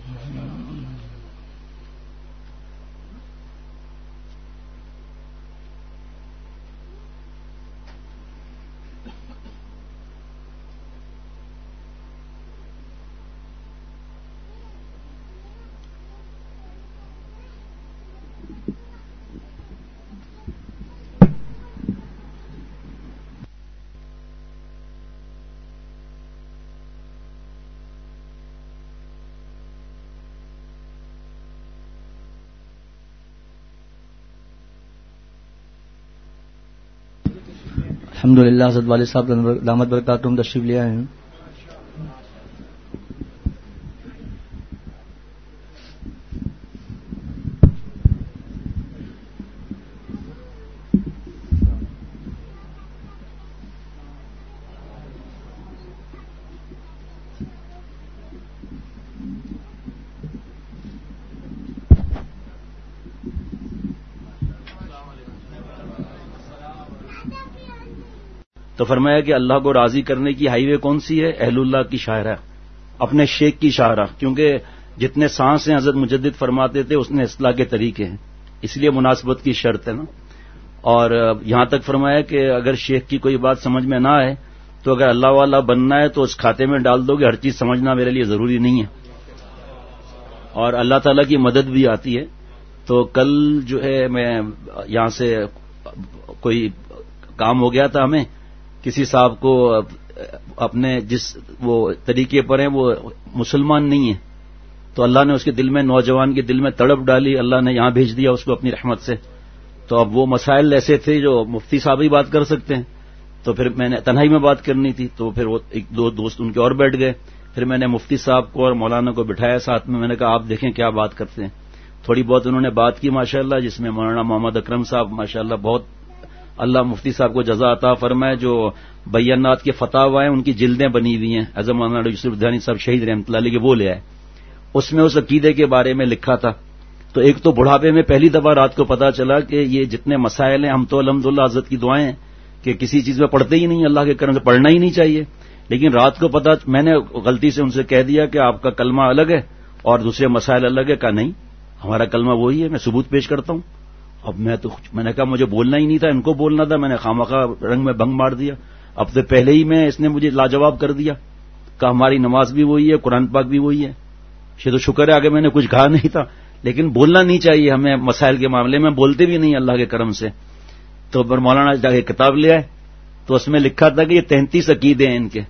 الحمد للہ حضرت والد صاحب دامت برکاتہم تشریف لے آئے ہیں. تو فرمایا کہ اللہ کو راضی کرنے کی ہائی وے کون سی ہے؟ اہل اللہ کی شاعرہ، اپنے شیخ کی شاعرہ. کیونکہ جتنے سانس ہیں حضرت مجدد فرماتے تھے اتنے اصلاح کے طریقے ہیں، اس لیے مناسبت کی شرط ہے نا. اور یہاں تک فرمایا کہ اگر شیخ کی کوئی بات سمجھ میں نہ آئے تو اگر اللہ والا بننا ہے تو اس کھاتے میں ڈال دو گے، ہر چیز سمجھنا میرے لیے ضروری نہیں ہے. اور اللہ تعالیٰ کی مدد بھی آتی ہے. تو کل جو ہے میں یہاں سے کوئی کام ہو گیا تھا، ہمیں کسی صاحب کو اپنے جس وہ طریقے پر ہیں وہ مسلمان نہیں ہیں، تو اللہ نے اس کے دل میں، نوجوان کے دل میں تڑپ ڈالی، اللہ نے یہاں بھیج دیا اس کو اپنی رحمت سے. تو اب وہ مسائل ایسے تھے جو مفتی صاحب ہی بات کر سکتے ہیں، تو پھر میں نے تنہائی میں بات کرنی تھی، تو پھر وہ ایک دو دوست ان کے اور بیٹھ گئے. پھر میں نے مفتی صاحب کو اور مولانا کو بٹھایا ساتھ میں، میں نے کہا آپ دیکھیں کیا بات کرتے ہیں. تھوڑی بہت انہوں نے بات کی ماشاءاللہ، جس میں مولانا محمد اکرم صاحب ماشاءاللہ بہت، اللہ مفتی صاحب کو جزا عطا فرمائے، جو بیانات کے فتاوی ہیں ان کی جلدیں بنی ہوئی ہیں، اعظم مولانا یوسف دھیانی صاحب شہید رحمۃ اللہ علیہ کے وہ لے آئے. اس میں اس عقیدے کے بارے میں لکھا تھا. تو ایک تو بڑھاپے میں پہلی دفعہ رات کو پتا چلا کہ یہ جتنے مسائل ہیں، ہم تو الحمدللہ حضرت کی دعائیں ہیں کہ کسی چیز میں پڑھتے ہی نہیں، اللہ کے کرم سے پڑھنا ہی نہیں چاہیے. لیکن رات کو پتا، میں نے غلطی سے ان سے کہہ دیا کہ آپ کا کلمہ الگ ہے اور دوسرے مسائل الگ ہے. کہا نہیں، ہمارا کلمہ وہی ہے، میں ثبوت پیش کرتا ہوں. اب میں تو میں نے کہا مجھے بولنا ہی نہیں تھا، ان کو بولنا تھا، میں نے خامخواہ رنگ میں بھنگ مار دیا. اب تو پہلے ہی میں اس نے مجھے لاجواب کر دیا کہ ہماری نماز بھی وہی ہے، قرآن پاک بھی وہی ہے. یہ تو شکر ہے آگے میں نے کچھ کہا نہیں تھا، لیکن بولنا نہیں چاہیے ہمیں مسائل کے معاملے میں، بولتے بھی نہیں اللہ کے کرم سے. تو پھر مولانا جا کے کتاب لے آئے، تو اس میں لکھا تھا کہ یہ تینتیس عقیدے ہیں ان کے،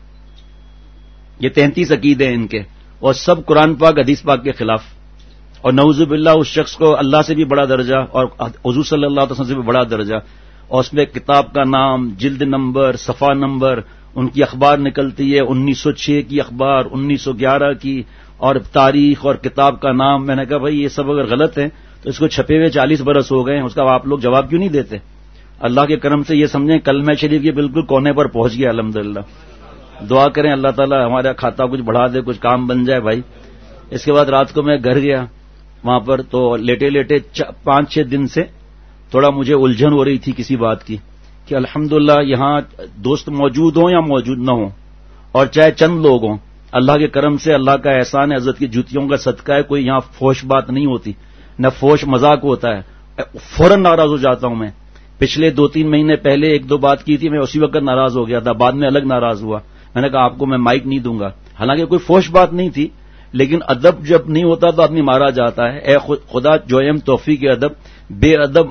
یہ تینتیس عقیدے ہیں ان کے، اور سب قرآن پاک حدیث پاک کے خلاف. اور نعوذ باللہ اس شخص کو اللہ سے بھی بڑا درجہ اور حضور صلی اللہ علیہ وسلم سے بھی بڑا درجہ. اور اس میں کتاب کا نام، جلد نمبر، صفحہ نمبر، ان کی اخبار نکلتی ہے، انیس سو چھ کی اخبار، انیس سو گیارہ کی، اور تاریخ اور کتاب کا نام. میں نے کہا بھائی یہ سب اگر غلط ہے تو اس کو چھپے ہوئے چالیس برس ہو گئے ہیں، اس کا آپ لوگ جواب کیوں نہیں دیتے؟ اللہ کے کرم سے یہ سمجھیں کلمہ شریف کے بالکل کونے پر پہنچ گیا الحمدللہ. دعا کریں اللہ تعالیٰ ہمارا کھاتا کچھ بڑھا دے، کچھ کام بن جائے بھائی. اس کے بعد رات کو میں گھر گیا، وہاں پر تو لیٹے لیٹے پانچ چھ دن سے تھوڑا مجھے الجھن ہو رہی تھی کسی بات کی کہ الحمدللہ یہاں دوست موجود ہوں یا موجود نہ ہوں، اور چاہے چند لوگ ہوں، اللہ کے کرم سے اللہ کا احسان ہے، حضرت کی جوتیوں کا صدقہ ہے، کوئی یہاں فوش بات نہیں ہوتی، نہ فوش مذاق ہوتا ہے. فوراً ناراض ہو جاتا ہوں میں. پچھلے دو تین مہینے پہلے ایک دو بات کی تھی، میں اسی وقت ناراض ہو گیا تھا، بعد میں الگ ناراض ہوا. میں نے کہا آپ کو میں مائک نہیں دوں گا، حالانکہ کوئی فوش بات نہیں تھی، لیکن ادب جب نہیں ہوتا تو آدمی مارا جاتا ہے. اے خدا جویم توفیق ادب، بے ادب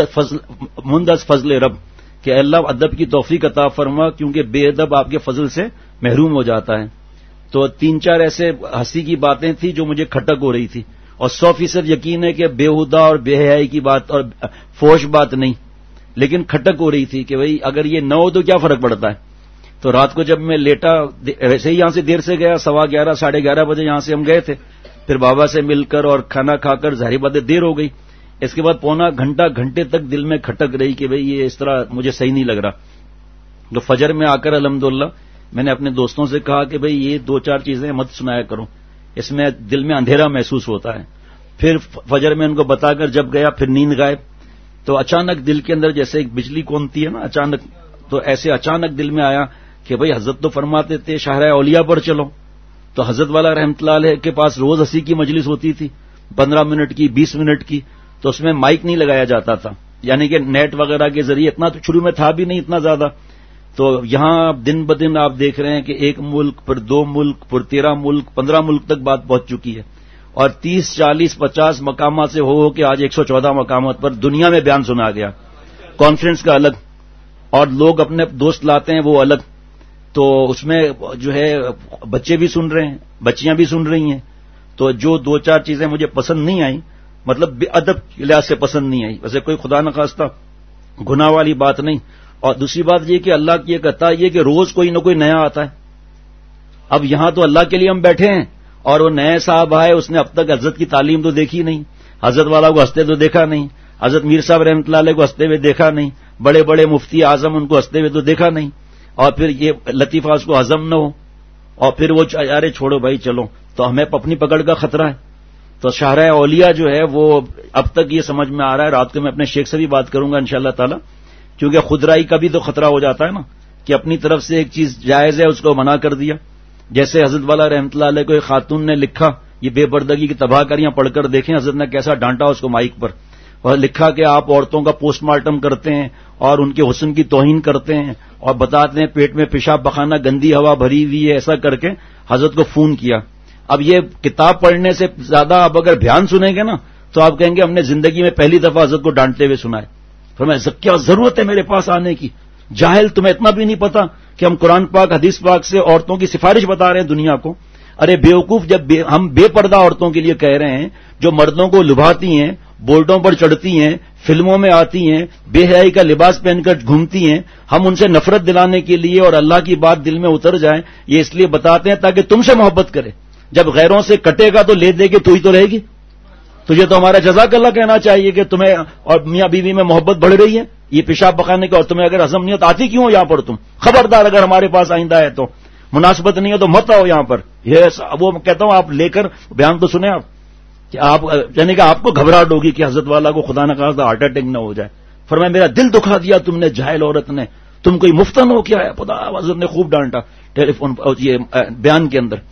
مندز فضل رب، کہ اللہ ادب کی توفیق عطا فرما، کیونکہ بے ادب آپ کے فضل سے محروم ہو جاتا ہے. تو تین چار ایسے ہنسی کی باتیں تھیں جو مجھے کھٹک ہو رہی تھی، اور سو فیصد یقین ہے کہ بےہودہ اور بے حیائی کی بات اور فوش بات نہیں، لیکن کھٹک ہو رہی تھی کہ بھئی اگر یہ نہ ہو تو کیا فرق پڑتا ہے۔ تو رات کو جب میں لیٹا، ویسے ہی یہاں سے دیر سے گیا، سوا گیارہ ساڑھے گیارہ بجے یہاں سے ہم گئے تھے، پھر بابا سے مل کر اور کھانا کھا کر ظاہری بات ہے دیر ہو گئی۔ اس کے بعد پونا گھنٹہ گھنٹے تک دل میں کھٹک رہی کہ بھئی یہ اس طرح مجھے صحیح نہیں لگ رہا۔ تو فجر میں آ کر الحمدللہ میں نے اپنے دوستوں سے کہا کہ بھئی یہ دو چار چیزیں مت سنایا کرو، اس میں دل میں اندھیرا محسوس ہوتا ہے۔ پھر فجر میں ان کو بتا کر جب گیا، پھر نیند غائب، تو اچانک دل کے اندر جیسے ایک بجلی کونتی ہے نا اچانک، تو ایسے اچانک دل میں آیا کہ بھئی حضرت تو فرماتے تھے شاہراہ اولیاء پر چلو، تو حضرت والا رحمت اللہ علیہ کے پاس روز ہنسی کی مجلس ہوتی تھی، پندرہ منٹ کی، بیس منٹ کی، تو اس میں مائک نہیں لگایا جاتا تھا، یعنی کہ نیٹ وغیرہ کے ذریعے اتنا تو شروع میں تھا بھی نہیں اتنا زیادہ۔ تو یہاں دن بدن آپ دیکھ رہے ہیں کہ ایک ملک پر دو ملک پر تیرہ ملک پندرہ ملک تک بات پہنچ چکی ہے، اور تیس چالیس پچاس مقامات سے ہو ہو کے آج ایک سو چودہ مقامات پر دنیا میں بیان سنا گیا، کانفرنس کا الگ، اور لوگ اپنے دوست لاتے ہیں وہ الگ، تو اس میں جو ہے بچے بھی سن رہے ہیں، بچیاں بھی سن رہی ہیں۔ تو جو دو چار چیزیں مجھے پسند نہیں آئیں، مطلب بے ادب کے لحاظ سے پسند نہیں آئی، ویسے کوئی خدا نخواستہ گناہ والی بات نہیں، اور دوسری بات یہ کہ اللہ کی ایک عطا یہ کہ روز کوئی نہ کوئی نیا آتا ہے۔ اب یہاں تو اللہ کے لیے ہم بیٹھے ہیں، اور وہ نئے صاحب آئے، اس نے اب تک حضرت کی تعلیم تو دیکھی نہیں، حضرت والا کو ہنستے تو دیکھا نہیں، حضرت میر صاحب رحمۃ اللہ علیہ کو ہنستے ہوئے دیکھا نہیں، بڑے بڑے مفتی اعظم ان کو ہنستے ہوئے تو دیکھا نہیں، اور پھر یہ لطیفہ اس کو ہضم نہ ہو، اور پھر وہ ارے چھوڑو بھائی چلو، تو ہمیں اپنی پکڑ کا خطرہ ہے۔ تو شاہراہ اولیاء جو ہے وہ اب تک یہ سمجھ میں آ رہا ہے، رات کو میں اپنے شیخ سے بھی بات کروں گا انشاءاللہ تعالی، کیونکہ خودرائی کا بھی تو خطرہ ہو جاتا ہے نا کہ اپنی طرف سے ایک چیز جائز ہے اس کو منع کر دیا۔ جیسے حضرت والا رحمۃ اللہ علیہ کو ایک خاتون نے لکھا، یہ بے پردگی کی تباہ کاریاں پڑھ کر دیکھیں حضرت نے کیسا ڈانٹا اس کو مائک پر، اور لکھا کہ آپ عورتوں کا پوسٹ مارٹم کرتے ہیں اور ان کے حسن کی توہین کرتے ہیں اور بتاتے ہیں پیٹ میں پیشاب پخانہ گندی ہوا بھری ہوئی ہے، ایسا کر کے حضرت کو فون کیا۔ اب یہ کتاب پڑھنے سے زیادہ آپ اگر بیان سنیں گے نا تو آپ کہیں گے ہم نے زندگی میں پہلی دفعہ حضرت کو ڈانٹتے ہوئے سنا ہے۔ فرمایا کیا ضرورت ہے میرے پاس آنے کی، جاہل تمہیں اتنا بھی نہیں پتا کہ ہم قرآن پاک حدیث پاک سے عورتوں کی سفارش بتا رہے ہیں دنیا کو۔ ارے بیوقوف، جب بے ہم بے پردہ عورتوں کے لیے کہہ رہے ہیں جو مردوں کو لبھاتی ہیں، بورڈوں پر چڑھتی ہیں، فلموں میں آتی ہیں، بے حیائی کا لباس پہن کر گھومتی ہیں، ہم ان سے نفرت دلانے کے لیے اور اللہ کی بات دل میں اتر جائے یہ اس لیے بتاتے ہیں تاکہ تم سے محبت کرے۔ جب غیروں سے کٹے گا تو لے دے گے تو ہی تو رہے گی۔ تجھے تو ہمارا جزاک اللہ کہنا چاہیے کہ تمہیں اور میاں بیوی میں محبت بڑھ رہی ہے، یہ پیشاب پخانے کا، اور تمہیں اگر ہضم نہیں ہوتا آتی کیوں یہاں پر تم؟ خبردار اگر ہمارے پاس آئندہ ہے تو مناسبت نہیں ہے تو مت آؤ یہاں پر۔ یہ وہ کہتا ہوں آپ لے کر بیان تو سنیں آپ کہ آپ یعنی کہ آپ کو گھبراہٹ ہوگی کہ حضرت والا کو خدا نہ خواستہ ہارٹ اٹیک نہ ہو جائے۔ فرمایا میرا دل دکھا دیا تم نے جاہل عورت نے، تم کوئی مفتن ہو کیا ہے؟ خدا حضرت نے خوب ڈانٹا ٹیلی فون یہ بیان کے اندر۔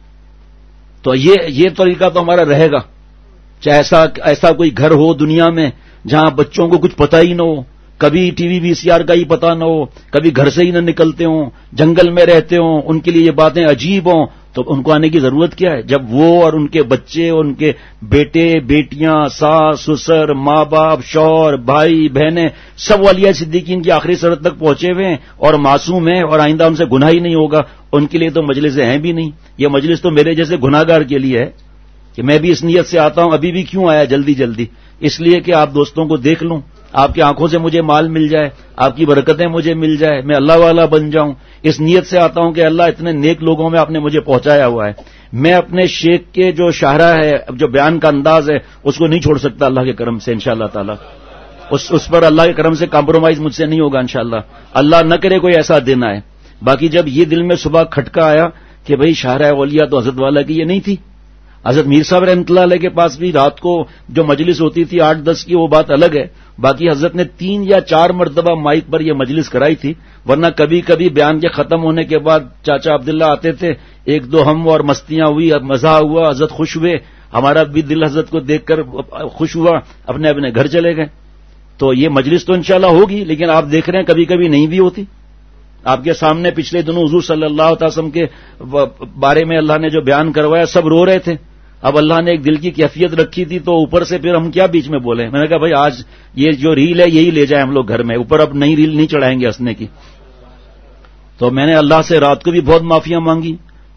تو یہ یہ طریقہ تو ہمارا رہے گا، چاہے ایسا ایسا کوئی گھر ہو دنیا میں جہاں بچوں کو کچھ پتہ ہی نہ ہو، کبھی ٹی وی وی سی آر کا ہی پتہ نہ ہو، کبھی گھر سے ہی نہ نکلتے ہوں، جنگل میں رہتے ہوں، ان کے لیے یہ باتیں عجیب ہوں، تو ان کو آنے کی ضرورت کیا ہے؟ جب وہ اور ان کے بچے، ان کے بیٹے بیٹیاں، ساس سسر، ماں باپ، شوہر، بھائی بہنیں سب اولیاء صدیقین کی آخری سرحد تک پہنچے ہوئے ہیں اور معصوم ہیں اور آئندہ ان سے گناہ ہی نہیں ہوگا، ان کے لیے تو مجلسیں ہیں بھی نہیں۔ یہ مجلس تو میرے جیسے گناہ گار کے لیے ہے کہ میں بھی اس نیت سے آتا ہوں، ابھی بھی کیوں آیا جلدی جلدی، اس لیے کہ آپ دوستوں کو دیکھ لوں، آپ کی آنکھوں سے مجھے مال مل جائے، آپ کی برکتیں مجھے مل جائے، میں اللہ والا بن جاؤں، اس نیت سے آتا ہوں کہ اللہ اتنے نیک لوگوں میں آپ نے مجھے پہنچایا ہوا ہے۔ میں اپنے شیخ کے جو شاہراہ ہے، جو بیان کا انداز ہے، اس کو نہیں چھوڑ سکتا اللہ کے کرم سے انشاءاللہ تعالی، اس اس پر اللہ کے کرم سے کمپرومائز مجھ سے نہیں ہوگا انشاءاللہ، اللہ نہ کرے کوئی ایسا دن آئے۔ باقی جب یہ دل میں صبح کھٹکا آیا کہ بھئی شاہراہ اولیاء تو حضرت والا کی یہ نہیں تھی، حضرت میر صاحب رحمۃ اللہ علیہ کے پاس بھی رات کو جو مجلس ہوتی تھی آٹھ دس کی وہ بات الگ ہے، باقی حضرت نے تین یا چار مرتبہ مائک پر یہ مجلس کرائی تھی، ورنہ کبھی کبھی بیان کے ختم ہونے کے بعد چاچا عبداللہ آتے تھے، ایک دو ہم اور مستیاں ہوئی، مزہ ہوا، حضرت خوش ہوئے، ہمارا بھی دل حضرت کو دیکھ کر خوش ہوا، اپنے اپنے گھر چلے گئے۔ تو یہ مجلس تو انشاءاللہ ہوگی، لیکن آپ دیکھ رہے ہیں کبھی کبھی نہیں بھی ہوتی۔ آپ کے سامنے پچھلے دنوں حضور صلی اللہ علیہ وسلم کے بارے میں اللہ نے جو بیان کروایا سب رو رہے تھے، اب اللہ نے ایک دل کی کیفیت رکھی تھی تو اوپر سے پھر ہم کیا بیچ میں بولیں؟ میں نے کہا بھائی آج یہ جو ریل ہے یہی لے جائیں ہم لوگ گھر میں، اوپر اب نئی ریل نہیں چڑھائیں گے ہنسنے کی۔ تو میں نے اللہ سے رات کو بھی بہت معافیاں مانگی،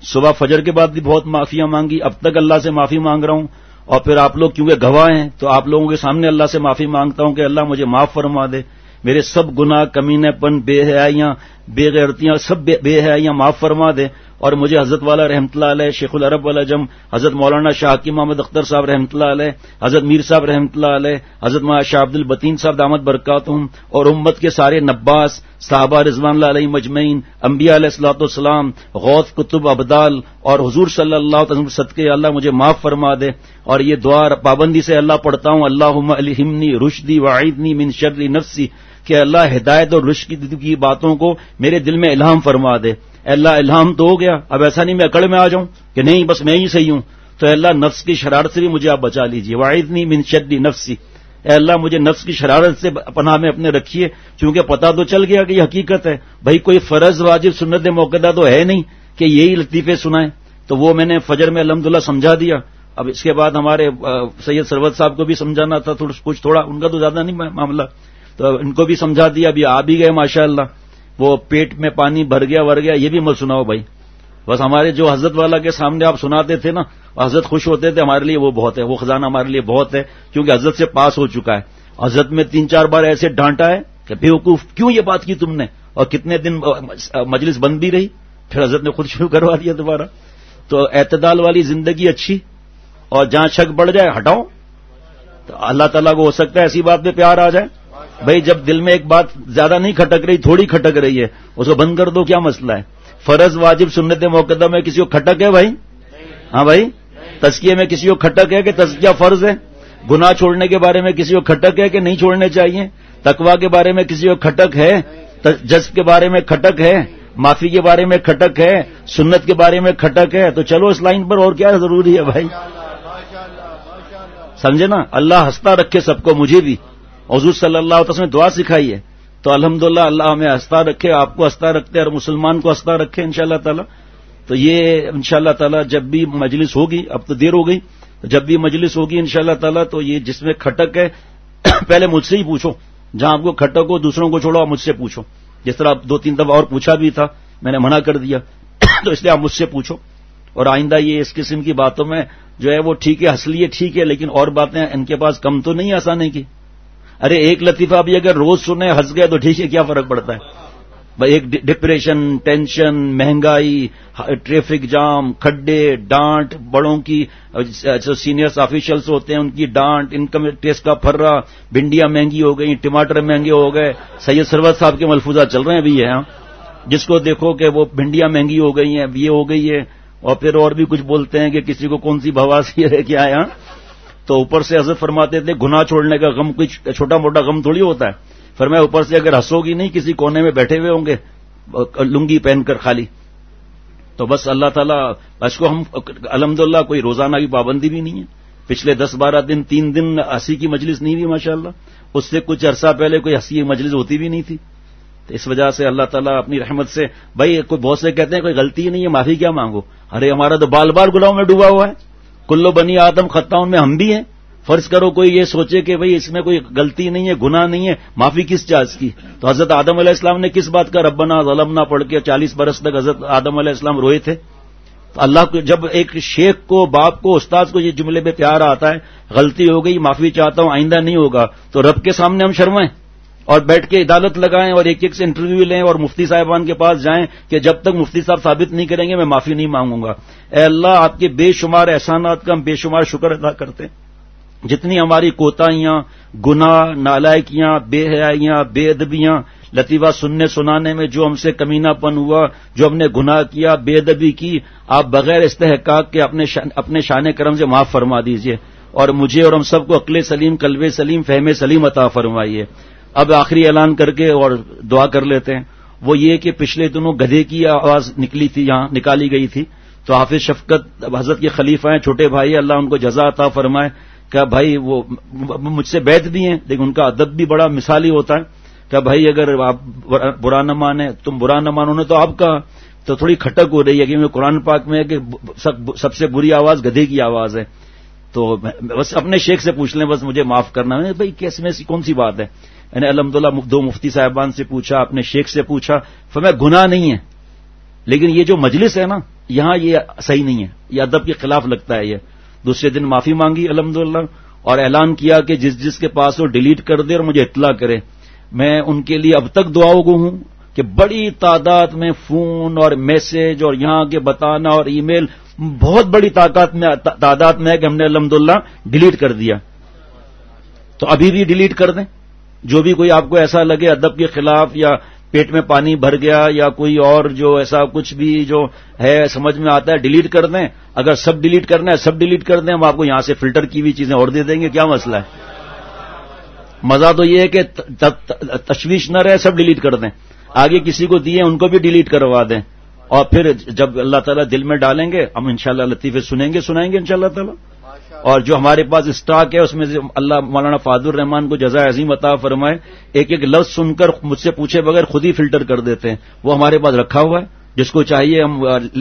صبح فجر کے بعد بھی بہت معافیاں مانگی، اب تک اللہ سے معافی مانگ رہا ہوں، اور پھر آپ لوگ کیونکہ گواہ ہیں تو آپ لوگوں کے سامنے اللہ سے معافی مانگتا ہوں کہ اللہ مجھے معاف فرما دے، میرے سب گناہ، کمینے پن، بے حیائیاں، بے غیرتیاں، سب بے, بے حیائیاں معاف فرما دے، اور مجھے حضرت والا رحمۃ اللہ علیہ، شیخ العرب والعجم حضرت مولانا شاہ حکیم محمد اختر صاحب رحمۃ اللہ علیہ، حضرت میر صاحب رحمۃ اللہ علیہ، حضرت مولانا شاہ عبد البتین صاحب دامت برکاتہم، اور امت کے سارے نباس، صحابہ رضوان اللہ علیہ مجمعین، انبیاء علیہ الصلوۃ والسلام، غوث، کتب، ابدال، اور حضور صلی اللہ علیہ وسلم صدقے اللہ مجھے معاف فرما دے، اور یہ دعا پابندی سے اللہ پڑھتا ہوں، اللہم الہمنی رشدی وعیدنی من شر نفسی، کہ اللہ ہدایت اور رشد کی باتوں کو میرے دل میں الہام فرما دے۔ اے اللہ الہام تو ہو گیا، اب ایسا نہیں میں اکڑ میں آ جاؤں کہ نہیں بس میں ہی صحیح ہوں، تو اے اللہ نفس کی شرارت سے بھی مجھے آپ بچا لیجیے، وعیدنی من شر نفسی، اے اللہ مجھے نفس کی شرارت سے پناہ میں اپنے رکھیے، کیونکہ پتہ تو چل گیا کہ یہ حقیقت ہے، بھائی کوئی فرض واجب سنت موقدہ تو ہے نہیں کہ یہی لطیفے سنائیں، تو وہ میں نے فجر میں الحمدللہ سمجھا دیا۔ اب اس کے بعد ہمارے سید سروت صاحب کو بھی سمجھانا تھا کچھ تھوڑا، ان کا تو زیادہ نہیں معاملہ، تو ان کو بھی سمجھا دیا، ابھی آ بھی گئے ماشاءاللہ، وہ پیٹ میں پانی بھر گیا ور گیا، یہ بھی مت سناؤ بھائی، بس ہمارے جو حضرت والا کے سامنے آپ سناتے تھے نا، حضرت خوش ہوتے تھے، ہمارے لیے وہ بہت ہے، وہ خزانہ ہمارے لیے بہت ہے، کیونکہ حضرت سے پاس ہو چکا ہے۔ حضرت میں تین چار بار ایسے ڈانٹا ہے کہ بیوقوف کیوں یہ بات کی تم نے، اور کتنے دن مجلس بند بھی رہی، پھر حضرت نے خود شروع کروا دیا دوبارہ۔ تو اعتدال والی زندگی اچھی، اور جہاں شک بڑھ جائے ہٹاؤ، تو اللہ تعالیٰ کو ہو سکتا ہے ایسی بات پہ پیار آ جائے۔ بھائی جب دل میں ایک بات زیادہ نہیں کھٹک رہی، تھوڑی کھٹک رہی ہے، اس کو بند کر دو، کیا مسئلہ ہے؟ فرض واجب سنت موقدہ میں کسی کو کھٹک ہے بھائی؟ ہاں بھائی، تزکیے میں کسی کو کھٹک ہے کہ تزکیہ فرض ہے؟ گناہ چھوڑنے کے بارے میں کسی کو کھٹک ہے کہ نہیں چھوڑنے چاہیے؟ تقویٰ کے بارے میں کسی کو کھٹک ہے؟ جذب کے بارے میں کھٹک ہے؟ معافی کے بارے میں کھٹک ہے؟ سنت کے بارے میں کھٹک ہے؟ تو چلو اس لائن پر، اور کیا ضروری ہے بھائی؟ سمجھے نا، اللہ ہنستا رکھے سب کو، مجھے بھی حضور صلی اللہ علیہ وسلم نے دعا سکھائی ہے، تو الحمدللہ اللہ ہمیں ہنستا رکھے، آپ کو ہنستا رکھتے اور مسلمان کو ہنستا رکھے انشاءاللہ تعالی۔ تو یہ انشاءاللہ تعالی جب بھی مجلس ہوگی، اب تو دیر ہو گئی، جب بھی مجلس ہوگی انشاءاللہ تعالی، تو یہ جس میں کھٹک ہے پہلے مجھ سے ہی پوچھو، جہاں آپ کو کھٹک ہو دوسروں کو چھوڑو، آپ مجھ سے پوچھو، جس طرح دو تین دفعہ اور پوچھا بھی تھا، میں نے منع کر دیا تو اس لیے آپ مجھ سے پوچھو، اور آئندہ یہ اس قسم کی باتوں میں جو ہے وہ ٹھیک ہے، ہنس لیے ٹھیک ہے، لیکن اور باتیں ان کے پاس کم تو نہیں ہنسانے کی۔ ارے ایک لطیفہ بھی اگر روز سنے ہنس گئے تو ٹھیک ہے، کیا فرق پڑتا ہے بھائی؟ ایک ڈپریشن، ٹینشن، مہنگائی، ٹریفک جام، کھڈے، ڈانٹ، بڑوں کی جو سینئرس آفیشلس ہوتے ہیں ان کی ڈانٹ، انکم ٹیکس کا پھرا، بھنڈیاں مہنگی ہو گئی، ٹماٹر مہنگے ہو گئے، سید سروت صاحب کے ملفوظات چل رہے ہیں ابھی، یہ ہاں جس کو دیکھو کہ وہ بھنڈیاں مہنگی ہو گئی ہیں، یہ ہو گئی ہے، اور پھر اور بھی کچھ بولتے ہیں کہ کسی کو کون سی بواسی ہے کیا ہے، تو اوپر سے حضرت فرماتے تھے گناہ چھوڑنے کا غم کوئی چھوٹا موٹا غم تھوڑی ہوتا ہے، فرمایا اوپر سے اگر ہنسو گی نہیں، کسی کونے میں بیٹھے ہوئے ہوں گے لنگی پہن کر خالی، تو بس اللہ تعالیٰ اس کو ہم الحمدللہ کوئی روزانہ کی پابندی بھی نہیں ہے، پچھلے دس بارہ دن تین دن ہنسی کی مجلس نہیں ہوئی ماشاءاللہ، اس سے کچھ عرصہ پہلے کوئی ہنسی کی مجلس ہوتی بھی نہیں تھی، تو اس وجہ سے اللہ تعالیٰ اپنی رحمت سے، بھائی کوئی بہت سے کہتے ہیں کوئی غلطی نہیں ہے معافی کیا مانگو، ارے ہمارا تو بال بال گناہوں میں ڈوبا ہوا ہے، کلو بنی آدم خطاؤں میں ہم بھی ہیں، فرض کرو کوئی یہ سوچے کہ بھئی اس میں کوئی غلطی نہیں ہے، گناہ نہیں ہے، معافی کس چیز کی؟ تو حضرت آدم علیہ السلام نے کس بات کا ربنا ظلمنا پڑھ کے چالیس برس تک حضرت آدم علیہ السلام روئے تھے؟ تو اللہ کو جب ایک شیخ کو، باپ کو، استاد کو یہ جملے میں پیار آتا ہے، غلطی ہو گئی معافی چاہتا ہوں آئندہ نہیں ہوگا، تو رب کے سامنے ہم شرمائیں اور بیٹھ کے عدالت لگائیں اور ایک ایک سے انٹرویو لیں اور مفتی صاحبان کے پاس جائیں کہ جب تک مفتی صاحب ثابت نہیں کریں گے میں معافی نہیں مانگوں گا۔ اے اللہ آپ کے بے شمار احسانات کا ہم بے شمار شکر ادا کرتے ہیں، جتنی ہماری کوتاہیاں، گناہ، نالائکیاں، بے حیائیاں، بے ادبیاں، لطیفہ سننے سنانے میں جو ہم سے کمینہ پن ہوا، جو ہم نے گناہ کیا، بے ادبی کی، آپ بغیر استحقاق کے اپنے شان اپنے شان کرم سے معاف فرما دیجئے، اور مجھے اور ہم سب کو عقل سلیم، قلب سلیم، فہم سلیم عطا فرمائیے۔ اب آخری اعلان کر کے اور دعا کر لیتے ہیں، وہ یہ کہ پچھلے دنوں گدھے کی آواز نکلی تھی، یہاں نکالی گئی تھی، تو حافظ شفقت حضرت کے خلیفہ ہیں، چھوٹے بھائی، اللہ ان کو جزا عطا فرمائے، کہ بھائی وہ مجھ سے بیعت بھی ہیں لیکن ان کا ادب بھی بڑا مثالی ہوتا ہے، کہ بھائی اگر آپ برا نہ مانے، تم برا نہ مانو نے تو آپ کا تو تھوڑی کھٹک ہو رہی ہے، کہ قرآن پاک میں ہے کہ سب سے بری آواز گدھے کی آواز ہے، تو بس اپنے شیخ سے پوچھ لیں، بس مجھے معاف کرنا ہے بھائی، کیسے میں کون سی بات ہے؟ میں نے الحمدللہ دو مفتی صاحبان سے پوچھا، اپنے شیخ سے پوچھا، فرمایا گناہ نہیں ہے، لیکن یہ جو مجلس ہے نا یہاں یہ صحیح نہیں ہے, یہ ادب کے خلاف لگتا ہے. یہ دوسرے دن معافی مانگی الحمدللہ اور اعلان کیا کہ جس جس کے پاس وہ ڈیلیٹ کر دے اور مجھے اطلاع کرے. میں ان کے لیے اب تک دعا گو ہوں کہ بڑی تعداد میں فون اور میسج اور یہاں کے بتانا اور ای میل بہت بڑی طاقت میں تعداد میں ہے کہ ہم نے الحمدللہ ڈیلیٹ کر دیا. تو ابھی بھی ڈیلیٹ کر دیں. جو بھی کوئی آپ کو ایسا لگے ادب کے خلاف یا پیٹ میں پانی بھر گیا یا کوئی اور جو ایسا کچھ بھی جو ہے سمجھ میں آتا ہے ڈیلیٹ کر دیں. اگر سب ڈیلیٹ کرنا ہے سب ڈیلیٹ کر دیں, ہم آپ کو یہاں سے فلٹر کی ہوئی چیزیں اور دے دیں گے, کیا مسئلہ ہے. مزہ تو یہ ہے کہ تشویش نہ رہے, سب ڈیلیٹ کر دیں. آگے کسی کو دیے ان کو بھی ڈیلیٹ کروا دیں, اور پھر جب اللہ تعالیٰ دل میں ڈالیں گے ہم انشاءاللہ لطیفے سنیں گے سنائیں گے انشاءاللہ تعالیٰ. اور جو ہمارے پاس اسٹاک ہے اس میں اللہ مولانا فاضل الرحمان کو جزائے عظیم عطا فرمائے, ایک ایک لفظ سن کر مجھ سے پوچھے بغیر خود ہی فلٹر کر دیتے ہیں. وہ ہمارے پاس رکھا ہوا ہے, جس کو چاہیے ہم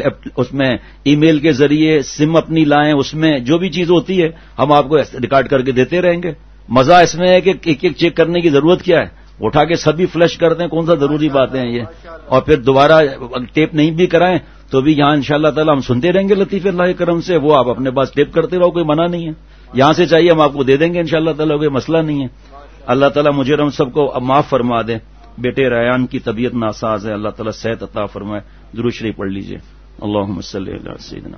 اس میں ای میل کے ذریعے سم اپنی لائیں, اس میں جو بھی چیز ہوتی ہے ہم آپ کو ریکارڈ کر کے دیتے رہیں گے. مزہ اس میں ہے کہ ایک ایک چیک کرنے کی ضرورت کیا ہے, اٹھا کے سبھی فلش کر دیں, کون سا ضروری باتیں ہیں یہ. اور پھر دوبارہ ٹیپ نہیں بھی کرائیں تو بھی یہاں انشاءاللہ تعالی ہم سنتے رہیں گے لطیفے اللہ کے کرم سے. وہ آپ اپنے پاس ٹیپ کرتے رہو, کوئی منع نہیں ہے. یہاں سے چاہیے ہم آپ کو دے دیں گے انشاءاللہ تعالی, کوئی مسئلہ نہیں ہے. اللہ تعالیٰ مجھے ہم سب کو معاف فرما دے. بیٹے ریان کی طبیعت ناساز ہے, اللہ تعالیٰ صحت عطا فرمائے. درود شریف پڑھ لیجئے. اللہم صلی علی سیدنا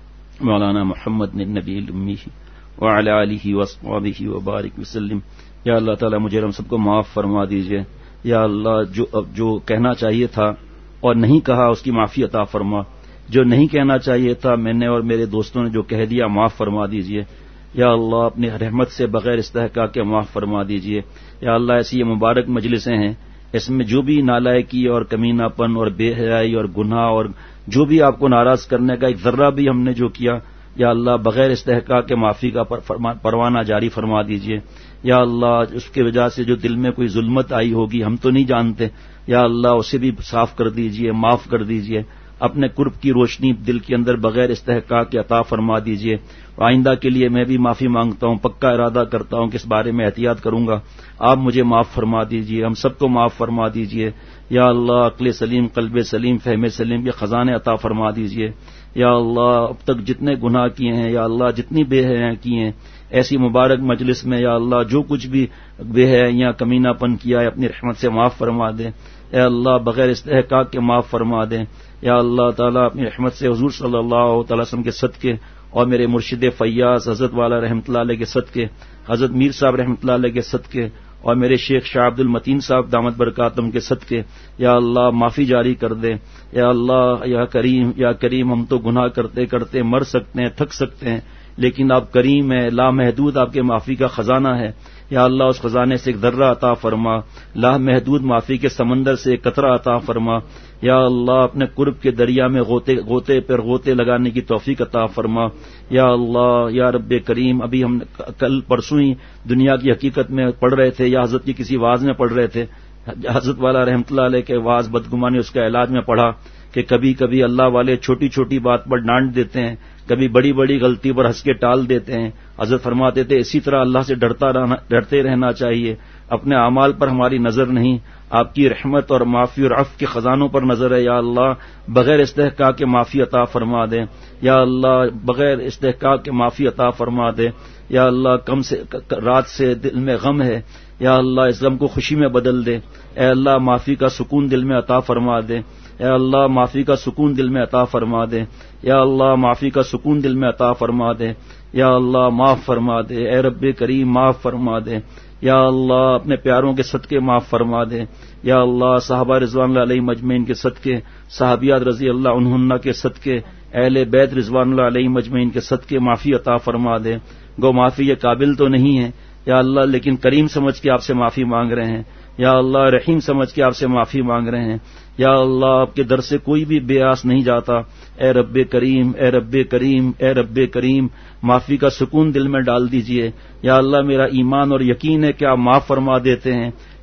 مولانا محمد النبی الامی وعلی آلہ واصحابہ وبارک وسلم. یا اللہ تعالیٰ مجھے ہم سب کو معاف فرما دیجئے. یا اللہ جو جو کہنا چاہیے تھا اور نہیں کہا اس کی معافی عطا فرما. جو نہیں کہنا چاہیے تھا میں نے اور میرے دوستوں نے جو کہہ دیا معاف فرما دیجئے. یا اللہ اپنی رحمت سے بغیر استحقاق کے معاف فرما دیجئے. یا اللہ ایسی یہ مبارک مجلسیں ہیں, اس میں جو بھی نالائکی اور کمینہ پن اور بے حیائی اور گناہ اور جو بھی آپ کو ناراض کرنے کا ایک ذرہ بھی ہم نے جو کیا, یا اللہ بغیر استحقاق کے معافی کا پروانہ جاری فرما دیجئے. یا اللہ اس کی وجہ سے جو دل میں کوئی ظلمت آئی ہوگی ہم تو نہیں جانتے, یا اللہ اسے بھی صاف کر دیجئے, معاف کر دیجئے. اپنے قرب کی روشنی دل کے اندر بغیر استحقاق کے عطا فرما دیجئے. آئندہ کے لیے میں بھی معافی مانگتا ہوں, پکا ارادہ کرتا ہوں کہ اس بارے میں احتیاط کروں گا. آپ مجھے معاف فرما دیجئے, ہم سب کو معاف فرما دیجئے. یا اللہ عقل سلیم, قلب سلیم, فہم سلیم کے خزانے عطا فرما دیجئے. یا اللہ اب تک جتنے گناہ کیے ہیں, یا اللہ جتنی بے حیاں کی ہیں, ایسی مبارک مجلس میں یا اللہ جو کچھ بھی بے حیاں کمینہ پن کیا ہے اپنی رحمت سے معاف فرما دیں. اے اللہ بغیر استحقاق کے معاف فرما دیں. یا اللہ تعالیٰ اپنی رحمت سے حضور صلی اللہ تعالی وسلم کے صدقے اور میرے مرشد فیاض حضرت والا رحمۃ اللہ علیہ کے صدقے, حضرت میر صاحب رحمۃ اللہ علیہ کے صدقے اور میرے شیخ شاہ عبد المتین صاحب دامت برکاتہم کے صدقے یا اللہ معافی جاری کر دے. یا اللہ یا کریم یا کریم ہم تو گناہ کرتے کرتے مر سکتے ہیں, تھک سکتے ہیں, لیکن آپ کریم ہیں, لامحدود آپ کے معافی کا خزانہ ہے. یا اللہ اس خزانے سے ایک ذرہ عطا فرما, لامحدود معافی کے سمندر سے ایک قطرہ عطا فرما. یا اللہ اپنے قرب کے دریا میں غوطے غوطے پر غوطے لگانے کی توفیق عطا فرما. یا اللہ یا رب کریم, ابھی ہم کل پرسوں ہی دنیا کی حقیقت میں پڑھ رہے تھے یا حضرت کی کسی واز میں پڑھ رہے تھے, حضرت والا رحمۃ اللہ علیہ کے واز بدگمانی اس کا علاج میں پڑھا کہ کبھی کبھی اللہ والے چھوٹی چھوٹی بات پر ڈانٹ دیتے ہیں, کبھی بڑی بڑی غلطی پر ہنس کے ٹال دیتے ہیں. حضرت فرماتے تھے اسی طرح اللہ سے ڈرتا رہنا ڈرتے رہنا چاہیے. اپنے اعمال پر ہماری نظر نہیں, آپ کی رحمت اور معافی اور عفو کے خزانوں پر نظر ہے. یا اللہ بغیر استحقاق کے معافی عطا فرما دیں. یا اللہ بغیر استحقاق کے معافی عطا فرما دیں. یا اللہ کم سے رات سے دل میں غم ہے, یا اللہ اس غم کو خوشی میں بدل دے. اے اللہ معافی کا سکون دل میں عطا فرما دے. اے اللہ معافی کا سکون دل میں عطا فرما دے. یا اللہ معافی کا سکون دل میں عطا فرما دے. یا اللہ معاف فرما دے. اے رب کریم معاف فرما دے. یا اللہ اپنے پیاروں کے صدقے معاف فرما دے. یا اللہ صحابہ رضوان اللہ علیہ مجمعین کے صدقے, صحابیات رضی اللہ عنہن کے صدقے, اہل بیت رضوان اللہ علیہ مجمعین کے صدقے معافی عطا فرما دے. گو معافی یہ قابل تو نہیں ہے یا اللہ, لیکن کریم سمجھ کے آپ سے معافی مانگ رہے ہیں. یا اللہ رحیم سمجھ کے آپ سے معافی مانگ رہے ہیں. یا اللہ آپ کے در سے کوئی بھی بے آس نہیں جاتا. اے رب کریم اے رب کریم اے رب کریم معافی کا سکون دل میں ڈال دیجئے. یا اللہ میرا ایمان اور یقین ہے کہ آپ معاف فرما دیتے ہیں,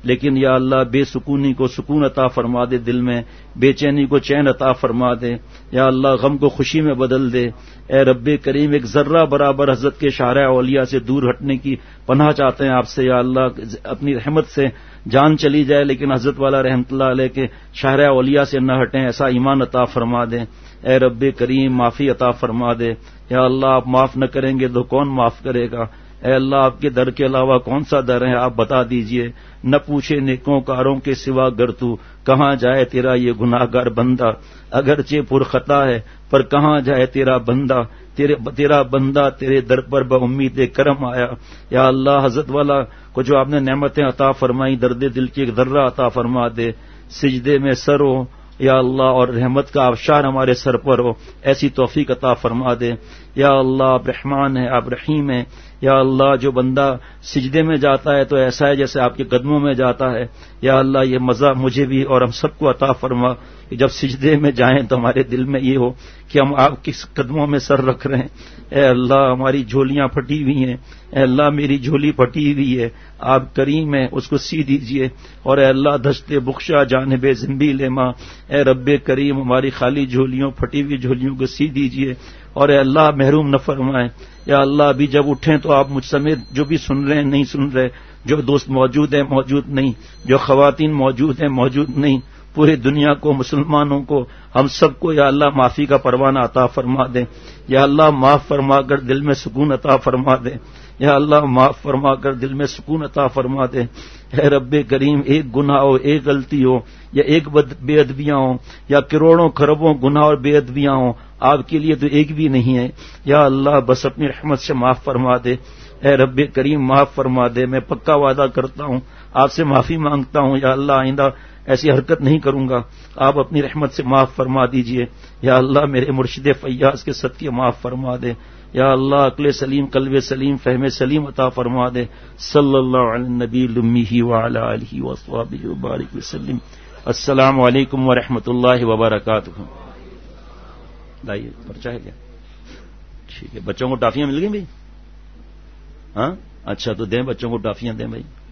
لیکن یا اللہ بے سکونی کو سکون عطا فرما دے دل میں، بے چینی کو چین عطا فرما دے، یا اللہ غم کو خوشی میں بدل دے۔ اے رب کریم ایک ذرہ برابر حضرت کے شارع اولیاء سے دور ہٹنے کی پناہ چاہتے ہیں آپ سے، یا اللہ اپنی رحمت سے جان چلی جائے لیکن حضرت والا رحمت اللہ علیہ کے شارع اولیاء سے نہ ہٹیں، ایسا ایمان عطا فرما دیں۔ اے رب کریم معافی عطا فرما دے، یا اللہ آپ معاف نہ کریں گے تو کون معاف کرے گا؟ اے اللہ آپ کے در کے علاوہ کون سا در ہے آپ بتا دیجئے، نہ پوچھے نیکوں کاروں کے سوا گر تو، کہاں جائے تیرا یہ گناہ گار بندہ، اگرچہ پر خطا ہے پر کہاں جائے تیرا بندہ، تیرے تیرا بندہ تیرے در پر بامید کرم آیا۔ یا اللہ حضرت والا کو جو آپ نے نعمتیں عطا فرمائی، درد دل کی ایک ذرہ عطا فرما دے، سجدے میں سر ہو یا اللہ، اور رحمت کا آبشار ہمارے سر پر ہو، ایسی توفیق عطا فرما دے۔ یا اللہ آپ رحمان ہیں، آپ رحیم ہیں، یا اللہ جو بندہ سجدے میں جاتا ہے تو ایسا ہے جیسے آپ کے قدموں میں جاتا ہے۔ یا اللہ یہ مزہ مجھے بھی اور ہم سب کو عطا فرما کہ جب سجدے میں جائیں تو ہمارے دل میں یہ ہو کہ ہم آپ کے قدموں میں سر رکھ رہے ہیں۔ اے اللہ ہماری جھولیاں پھٹی ہوئی ہیں، اے اللہ میری جھولی پھٹی ہوئی ہے، آپ کریم ہیں اس کو سی دیجئے، اور اے اللہ دشتے بخشا جانب زنبیل ماں، اے رب کریم ہماری خالی جھولیوں پھٹی ہوئی جھولیوں کو سی دیجئے، اور اے اللہ محروم نہ فرمائیں۔ یا اللہ ابھی جب اٹھیں تو آپ مجھ سمیت جو بھی سن رہے ہیں نہیں سن رہے، جو دوست موجود ہیں موجود نہیں، جو خواتین موجود ہیں موجود نہیں، پوری دنیا کو مسلمانوں کو ہم سب کو یا اللہ معافی کا پروانہ عطا فرما دیں۔ یا اللہ معاف فرما کر دل میں سکون عطا فرما دیں، یا اللہ معاف فرما کر دل میں سکون عطا فرما دیں۔ اے رب کریم ایک گناہ ہو، ایک غلطی ہو، یا ایک بے ادبیاں ہوں، یا کروڑوں خربوں گناہ اور بے ادبیاں ہوں، آپ کے لیے تو ایک بھی نہیں ہے۔ یا اللہ بس اپنی رحمت سے معاف فرما دے۔ اے رب کریم معاف فرما دے، میں پکا وعدہ کرتا ہوں، آپ سے معافی مانگتا ہوں، یا اللہ آئندہ ایسی حرکت نہیں کروں گا، آپ اپنی رحمت سے معاف فرما دیجئے۔ یا اللہ میرے مرشد فیاض کے صدقے معاف فرما دے، یا اللہ عقل سلیم، قلب سلیم، فہم سلیم عطا فرما دے۔ صلی اللہ علی النبی الامی وعلی آلہ وصحبہ وبارک وسلم۔ السلام علیکم ورحمۃ اللہ وبرکاتہ۔ لائیے پرچہ ہے کیا؟ ٹھیک ہے، بچوں کو ٹافیاں مل گئی بھائی؟ ہاں اچھا تو دیں بچوں کو ٹافیاں دیں بھائی۔